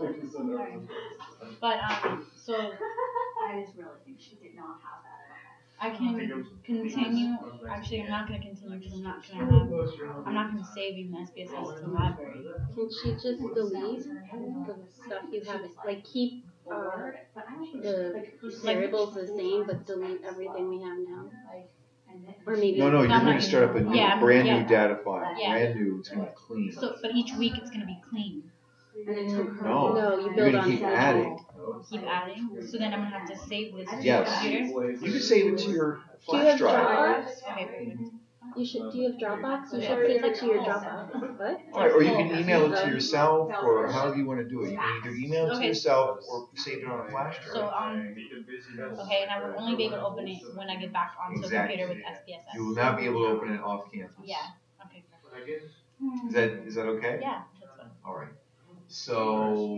G: But so
D: I just really think she did not have that.
G: I can continue. Actually, I'm not going to continue because I'm not going to save even SPSS to the library.
B: Can she just delete the stuff you have? Like keep the variables the same, but delete everything we have now. Or maybe
A: No, you're
G: not
A: going to start up a new,
G: Yeah,
A: brand
G: yeah.
A: new data file.
G: Yeah.
A: Brand new, it's going to be clean.
G: So, but each week it's going to be clean.
A: No,
B: No, you
A: you're
B: build
A: going to
B: on
A: keep
B: top.
A: adding.
G: keep adding. So then I'm gonna have to save this to your
A: Yes.
G: computer.
A: You can save it to your
B: Do you
A: flash
B: have
A: drive.
B: Dropbox?
G: Okay, perfect.
B: You should. Do you have Dropbox? You should save it to your Dropbox. What?
A: Right, or you can email it to yourself, or however you want to do it. You can either email it to
G: Okay.
A: yourself or save it on a flash drive.
G: So okay, and I will only be able to open it when I get back onto
A: Exactly.
G: the computer with SPSS.
A: You will not be able to open it off campus.
G: Yeah. Okay. Perfect.
A: Is that okay?
G: Yeah, that's fine.
A: All right. So,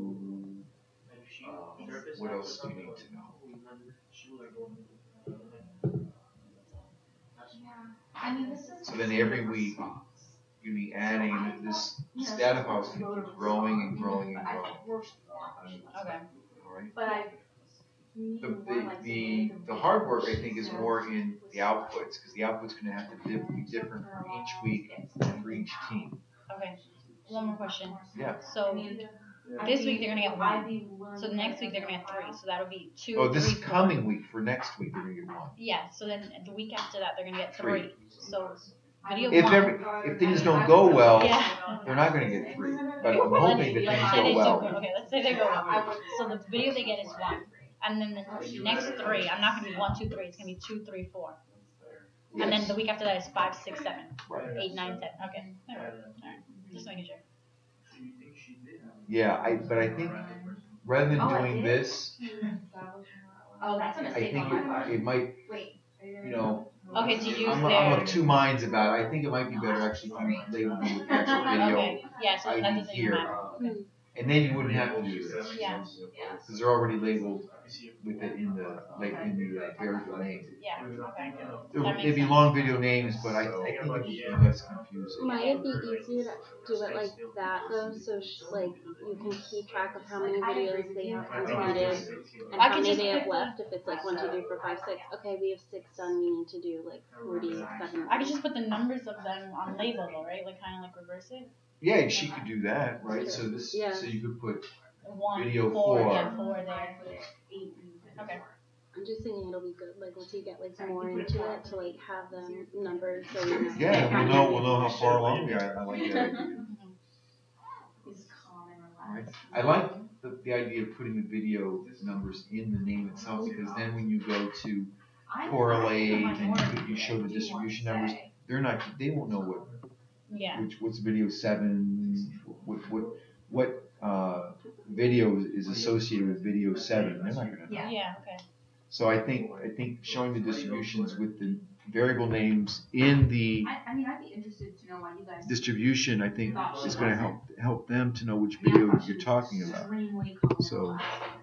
A: what else do you need to know? So then every week you'll be adding this data file is going to keep growing and growing and growing.
G: Okay.
A: All right. The hard work I think is more in the outputs, because the output's going to have to be different for each week and for each team.
G: Okay. One more question.
A: Yeah.
G: So this week they're gonna get 1. So next week they're gonna get 3. So that'll be 2.
A: Oh, this
G: 3,
A: is
G: 4.
A: coming week. For next week they're going to get 1.
G: Yeah. So then the week after that they're gonna get
A: 3.
G: 3. So video
A: If
G: 1.
A: if things don't go well,
G: Yeah.
A: they're not going to get 3. But I'm
G: Well,
A: hoping that
G: let's
A: things
G: say
A: go
G: they do
A: well.
G: go- Okay, let's say they go well. So the video they get is 1, and then the next 3, I'm not gonna be 1, 2, 3. It's gonna be 2, 3, 4. And then the week after that is 5, 6, 7,
A: Right.
G: 8, 9, 10. Okay. Alright. Just making sure.
A: Yeah, but I think rather than doing this,
F: Oh, that's a
A: I
F: mistake
A: think
F: on my part.
A: it might,
F: Wait.
A: you know,
G: Okay, to use
A: I'm
G: their.
A: of two minds about it. I think it might be better actually if you label me with the actual video
G: Okay. Yeah. So that
A: ID
G: doesn't even
A: here.
G: matter. Okay.
A: And then you wouldn't have to do this.
G: Yeah.
A: Because they're already labeled with it in the variable name.
G: Yeah. Okay.
A: They'd be long video names, but I think it would be less confusing.
B: Might it be easier to do it like that though, so like you can keep track of how many videos they have completed and
G: I
B: how
G: could
B: many
G: just
B: they have
G: put-
B: left. If it's like 1, 2, 3, 4, 5, 6. Okay, we have 6 done. We need to do like 47.
G: I could just put the numbers of them on label though, right? Like kind of like reverse it.
A: Yeah, she could do that, right? So this,
B: Yeah.
A: so you could put
G: 1,
A: Video
G: 4,
A: 4.
G: yeah, 4 there. Okay.
B: I'm just thinking it'll be good, like once you get like more into it, to like have them numbered so we know.
A: yeah, we'll know how far along we are. I like that. Alright. I like the idea of putting the video numbers in the name itself, because then when you go to correlate and you show the distribution numbers, they won't know
G: Yeah.
A: what's video 7, what video is associated with video 7. They're not gonna know.
G: Yeah. Okay.
A: So I think showing the distributions with the variable names in the
D: I mean, I'd be interested to know why you guys.
A: distribution, I think, is going to help them to know which video you're talking about. So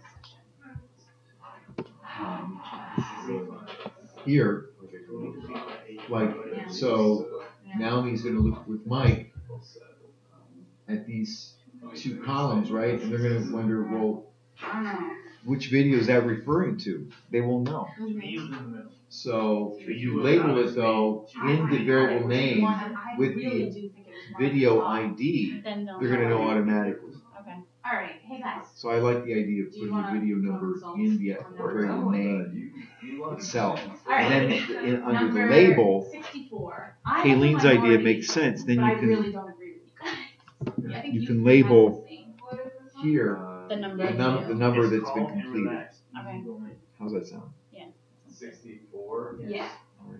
A: here, like, so Naomi's going to look with Mike at these 2 columns, right? And they're going to wonder, well, which video is that referring to? They won't know. So if you label it though in the variable name with the video ID,
G: Then they'll
A: they're going to know automatically.
G: Okay.
D: Alright, hey guys.
A: So I like the idea of putting the video number in the variable name itself. And then under the label,
D: 64.
A: Kayleen's idea makes sense. Then
D: I
A: you
D: really
A: can
D: don't agree with you guys. I think
A: you can
D: can
A: label
D: have the same.
A: here
G: The number.
A: the number that's been completed.
G: Okay.
A: How's that sound?
E: 64.
D: Yeah.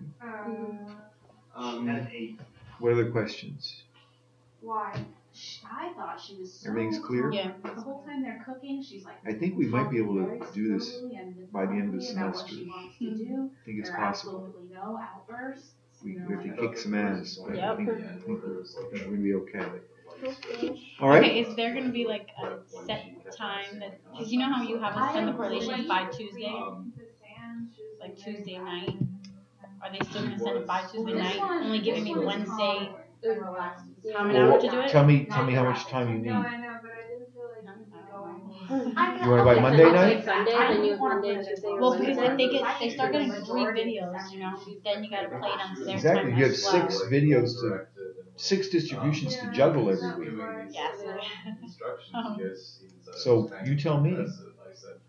A: All right. What other questions?
D: Why? I thought she was so
A: Everything's clear?
G: Yeah.
D: The whole time they're cooking, she's like.
A: I think we might be able to
D: very
A: do this
D: slowly and
A: by the end of the
D: about what
A: semester.
D: she wants to do.
A: I think it's
D: There are
A: possible.
D: absolutely no outbursts.
A: We
D: no,
A: have to
D: like-
A: kick some ass, but I
G: Yep.
A: think we're going to be okay. All right?
G: Okay. Is there gonna be like a set time that? Because you know how you have us send the correlations by Tuesday, like Tuesday night. Are they still gonna send it by Tuesday night? Only giving me Wednesday. How many
A: Well,
G: hours to do it?
A: tell me how much time you need.
H: No, I know, but I didn't feel like going.
A: You want it by Monday night?
B: Like Sunday, then you have Monday, Tuesday, or
G: Well, because
B: Wednesday.
G: if they start getting 3 videos, you know, then you gotta play it on their
A: Exactly.
G: time
A: You have
G: as well.
A: 6 videos 6 distributions to juggle every week.
G: Yeah.
A: So you tell me.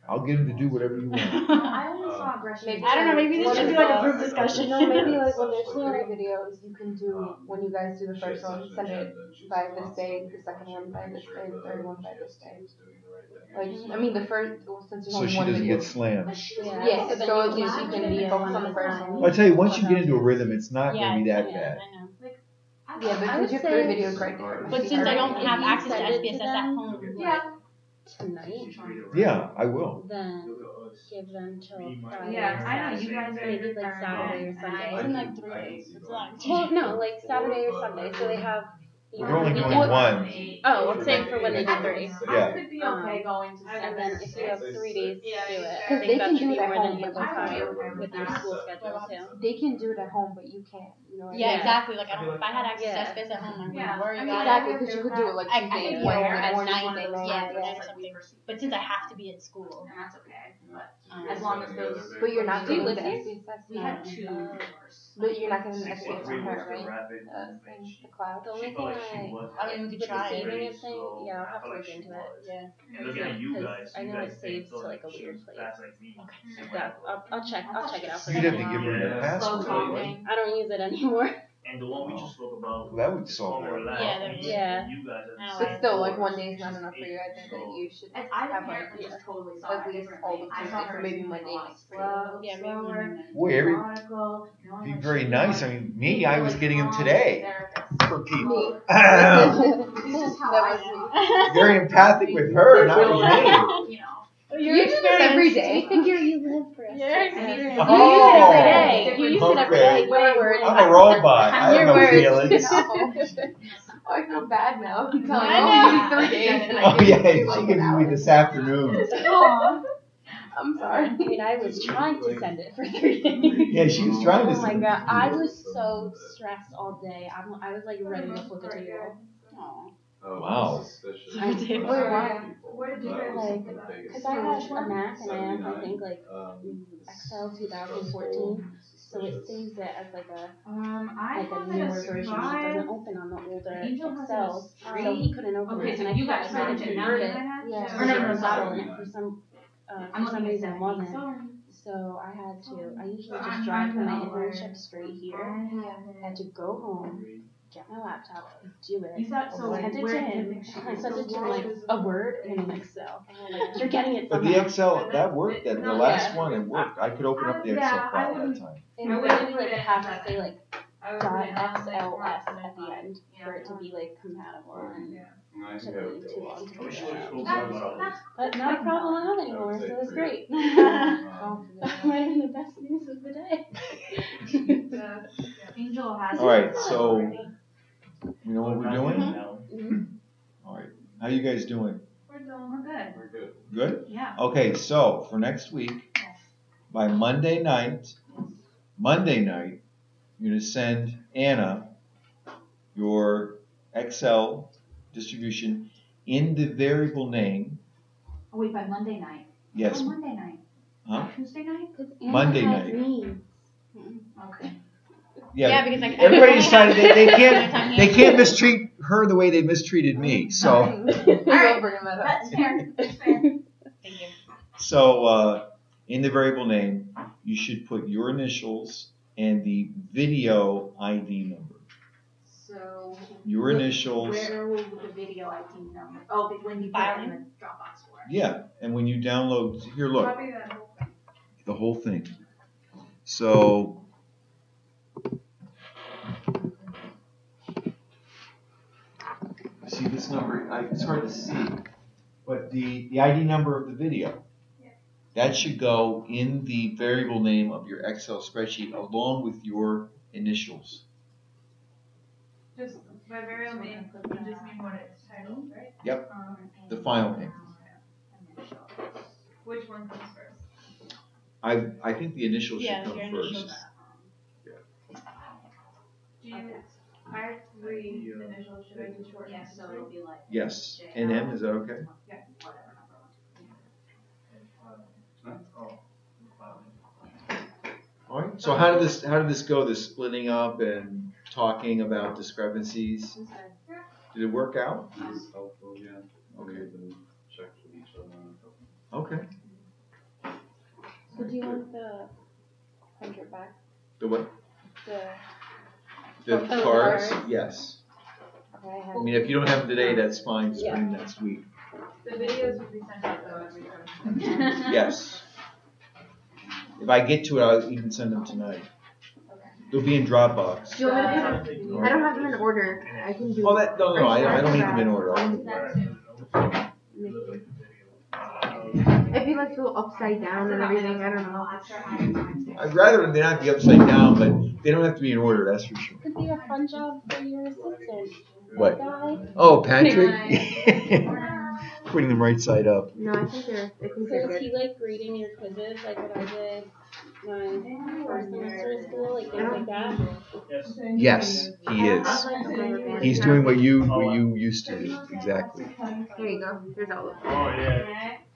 A: I'll get him to do whatever you want.
F: I only saw aggression.
B: Maybe-
G: I don't know, maybe this should be like a group discussion.
B: No, maybe like when there's Santa videos, you can do, when you guys do the first one, send it by this day, the second one by this day, the third one by this day. Like, I mean, the first, well, since there's
A: So
B: only
A: she
B: one
A: doesn't
B: video.
A: get slammed.
B: Yeah, so at least you can focus on the first one.
A: Well, I tell you, once you get into a rhythm, it's not
G: Yeah,
A: going to be that
G: yeah,
A: bad.
G: I know.
B: Yeah, but because you have 3 videos right there.
G: But since I don't
I: If
G: have
I: you
G: access to
I: send it to
G: SPSS at
I: them,
G: home,
D: Yeah.
I: Tonight,
A: Yeah, I will.
I: then give them till Friday.
D: Yeah,
I: or
D: I know,
I: Saturday.
D: you guys are.
I: Maybe like Saturday or Sunday.
G: in like 3 days. It's like
I: Well, no, like Saturday or Sunday, so they have.
A: We're only doing
I: weekend.
A: one.
I: Oh, I'm saying for when they do 3.
A: Yeah.
H: I could be okay going to
I: And then if you have 3 days to do it, I
B: Because
I: think
B: they
I: that
B: can
I: should
B: do
I: be
B: it at
I: more than
B: home,
I: ample
B: but
I: time with your school schedule too.
B: They can do it at home, but you can't. You know what I mean?
G: yeah, exactly. Like I don't. If I had access
I: Yeah.
G: to SPSS at home, I
D: Yeah.
G: wouldn't worry
D: I mean,
G: about it.
B: Exactly, because you could do it like
G: I
B: Tuesday,
G: could
B: Wednesday
G: work at
B: morning,
G: night,
B: Tuesday night.
G: yeah,
B: Yeah.
G: or something. But since I have to be at school,
D: And that's okay, but
G: um,
D: as long as those.
B: But you're not
I: Do you
B: doing
I: live
B: the
I: here?
B: SPSS.
D: We had 2 doors.
B: But you're not getting the SPSS on her, right? Thing, the cloud.
I: The only thing
G: I mean, we could
I: with the
G: try it.
I: saving it thing, yeah, I'll have to look into it.
G: Yeah.
C: And looking at you
I: Because
C: guys,
I: I
C: you
I: know
C: guys
I: it saves
C: think
I: to like a
C: she's
I: weird place.
C: fast like me.
I: Yeah, I'll check it out for
A: You'd
I: you.
A: have to give her
C: Yeah.
A: the password.
H: talking.
I: I don't use it anymore.
C: And the one we just spoke about.
A: Well, that would solve
C: before
A: it.
C: we left,
G: Yeah, that-
I: yeah.
C: You guys are
G: Oh,
B: But still, like 1 day is not enough for you. I think that you should
D: And I
B: have
D: apparently
B: like
D: just totally saw
B: at
D: it
B: least
D: differently.
B: all the
D: I
B: Tuesdays,
D: saw her
B: or maybe
D: as
B: Monday
D: being a lot
B: next week.
D: slow,
G: Yeah, maybe
D: slower,
G: Monday.
A: Boy,
D: methodical, knowing
A: be
D: what
A: very
D: she
A: nice.
D: wants.
A: I mean, me, I was getting them
D: Calm
A: today
D: therapist.
A: for people.
D: This is how
B: That
D: I
B: was
D: am.
A: Very empathic with her, not with me.
D: You know.
B: You do this every day.
I: Figure you live for us.
G: Your experience.
I: You
A: Oh,
I: use it every day. You use it every
A: okay.
I: day. Your words.
A: I'm a robot. I have
I: Your
A: no
I: words.
A: feelings.
B: Oh, I feel bad now. I'm telling
G: I
B: you,
G: know.
B: oh, you 3 days and I
A: Oh
B: give
A: yeah,
B: you like
A: she
B: an
A: gives me
B: hour.
A: this afternoon.
B: I'm sorry.
I: I mean, I was trying to send it for 3 days.
A: Yeah, she was trying to.
I: Oh my
A: send-
I: god, I was so stressed all day. I was like ready to flip a 2-year-old.
G: Aw.
A: Wow.
I: I did.
B: Why?
H: Where did you
I: Like,
H: guys?
I: because I had a Mac and I have, I think, like Excel 2014, so it saves it as like a
D: I
I: like a
D: have
I: newer
D: a
I: version. It
D: survive.
I: doesn't open on the older
D: Angel has a
I: Excel, so
D: three.
I: he couldn't open
D: Okay,
I: it.
D: so
I: And I
D: you
I: kept
D: guys
I: trying to
D: found it now.
I: convert it
B: Yeah.
I: to
D: Or no,
I: the
D: no,
I: Excel,
D: sorry.
I: and it
D: I'm
I: for some
D: looking at
I: reason wasn't.
D: Sorry.
I: So I had to. I usually
D: So
I: just
D: I'm
I: drive from my
D: not gonna
I: internship straight here. I had to go home, get my laptop, do it.
D: You thought so?
I: Send it
D: where
I: to
D: did
I: him.
D: the
I: I sent it to him like a Word and an Excel. And I'm like, you're getting it
A: But
I: somehow.
A: the Excel, that worked. That the last
I: Yeah.
A: one, it worked. I could open up the Excel
D: Yeah, I
A: file that
D: wouldn't-
A: time.
I: And
D: I
I: it
D: wouldn't
I: literally
D: put
I: like
D: it
I: have
D: as
I: to say like
D: I would
I: dot
D: put it on, like,
I: XLS
D: front
I: at the
D: and
I: end for it to be like compatible and it shouldn't be too long to figure it out. But not a problem at all anymore, so it's great. Might have been the best news of the day.
D: Angel has.
A: All right, so you know what we're doing?
I: Mhm.
A: All right, how you guys doing?
D: We're good.
E: We're good.
A: Good.
D: Yeah.
A: Okay, so for next week, by Monday night, you're gonna send Anna your Excel distribution in the variable name.
D: Oh wait, by Monday night.
A: Yes.
D: Oh, Monday night.
A: Huh?
D: Tuesday night.
A: Monday night.
D: Okay.
G: Yeah, because like
A: Everybody's trying to. They
G: Time
A: can't
G: here.
A: mistreat her the way they mistreated me. So
B: You'll bring him up.
D: That's fair. That's fair.
G: Thank you.
A: so in the variable name, you should put your initials and the video ID number.
D: So.
A: Your initials.
D: Where will the video ID number? Oh, but when you put it in the Dropbox for it.
A: Yeah, and when you download, here, look,
H: Copy that whole thing.
A: the whole thing. So. See this number? It's hard to see, but the ID number of the video. That should go in the variable name of your Excel spreadsheet along with your initials.
H: Just by variable name, you just mean what it's titled, right?
A: Yep. The final name.
H: Which one comes first?
A: I think the initials
G: Yeah,
A: should
G: your
A: come first.
G: initials.
H: Do you, I have 3 initials, should I do short?
D: Yeah, so it'll be like.
A: Yes. NM, is that okay?
D: Yeah, whatever number.
A: All right. So how did this go? This splitting up and talking about discrepancies. Did it work out?
E: It was helpful, yeah.
A: Okay.
E: We even checked with each other on a couple.
A: Okay.
I: So do you want the printer back?
A: The what?
I: The
A: The cards? Yes.
I: okay, I have.
A: I mean, if you don't have them today, that's fine. Just bring them next week.
H: The videos will be sent out though every time.
A: Yes. If I get to it, I'll even send them tonight. They'll be in Dropbox.
B: Do you want me to do I don't have them in order. I can do.
A: Oh, that no, I don't need them in order.
B: If you like go upside down and everything, I don't know.
A: I'd rather they not be upside down, but they don't have to be in order. That's for sure.
I: Could be a fun job for your assistant.
A: What?
I: Guy.
A: Oh, Patrick. Putting them right side up.
B: No, I think they're
I: So is
B: good.
I: he like grading your quizzes like what I did my first semester of school, like things like that?
A: Yes, he is. He's doing what you used to do. Exactly.
B: There you go. There's all of them.
C: Oh, yeah.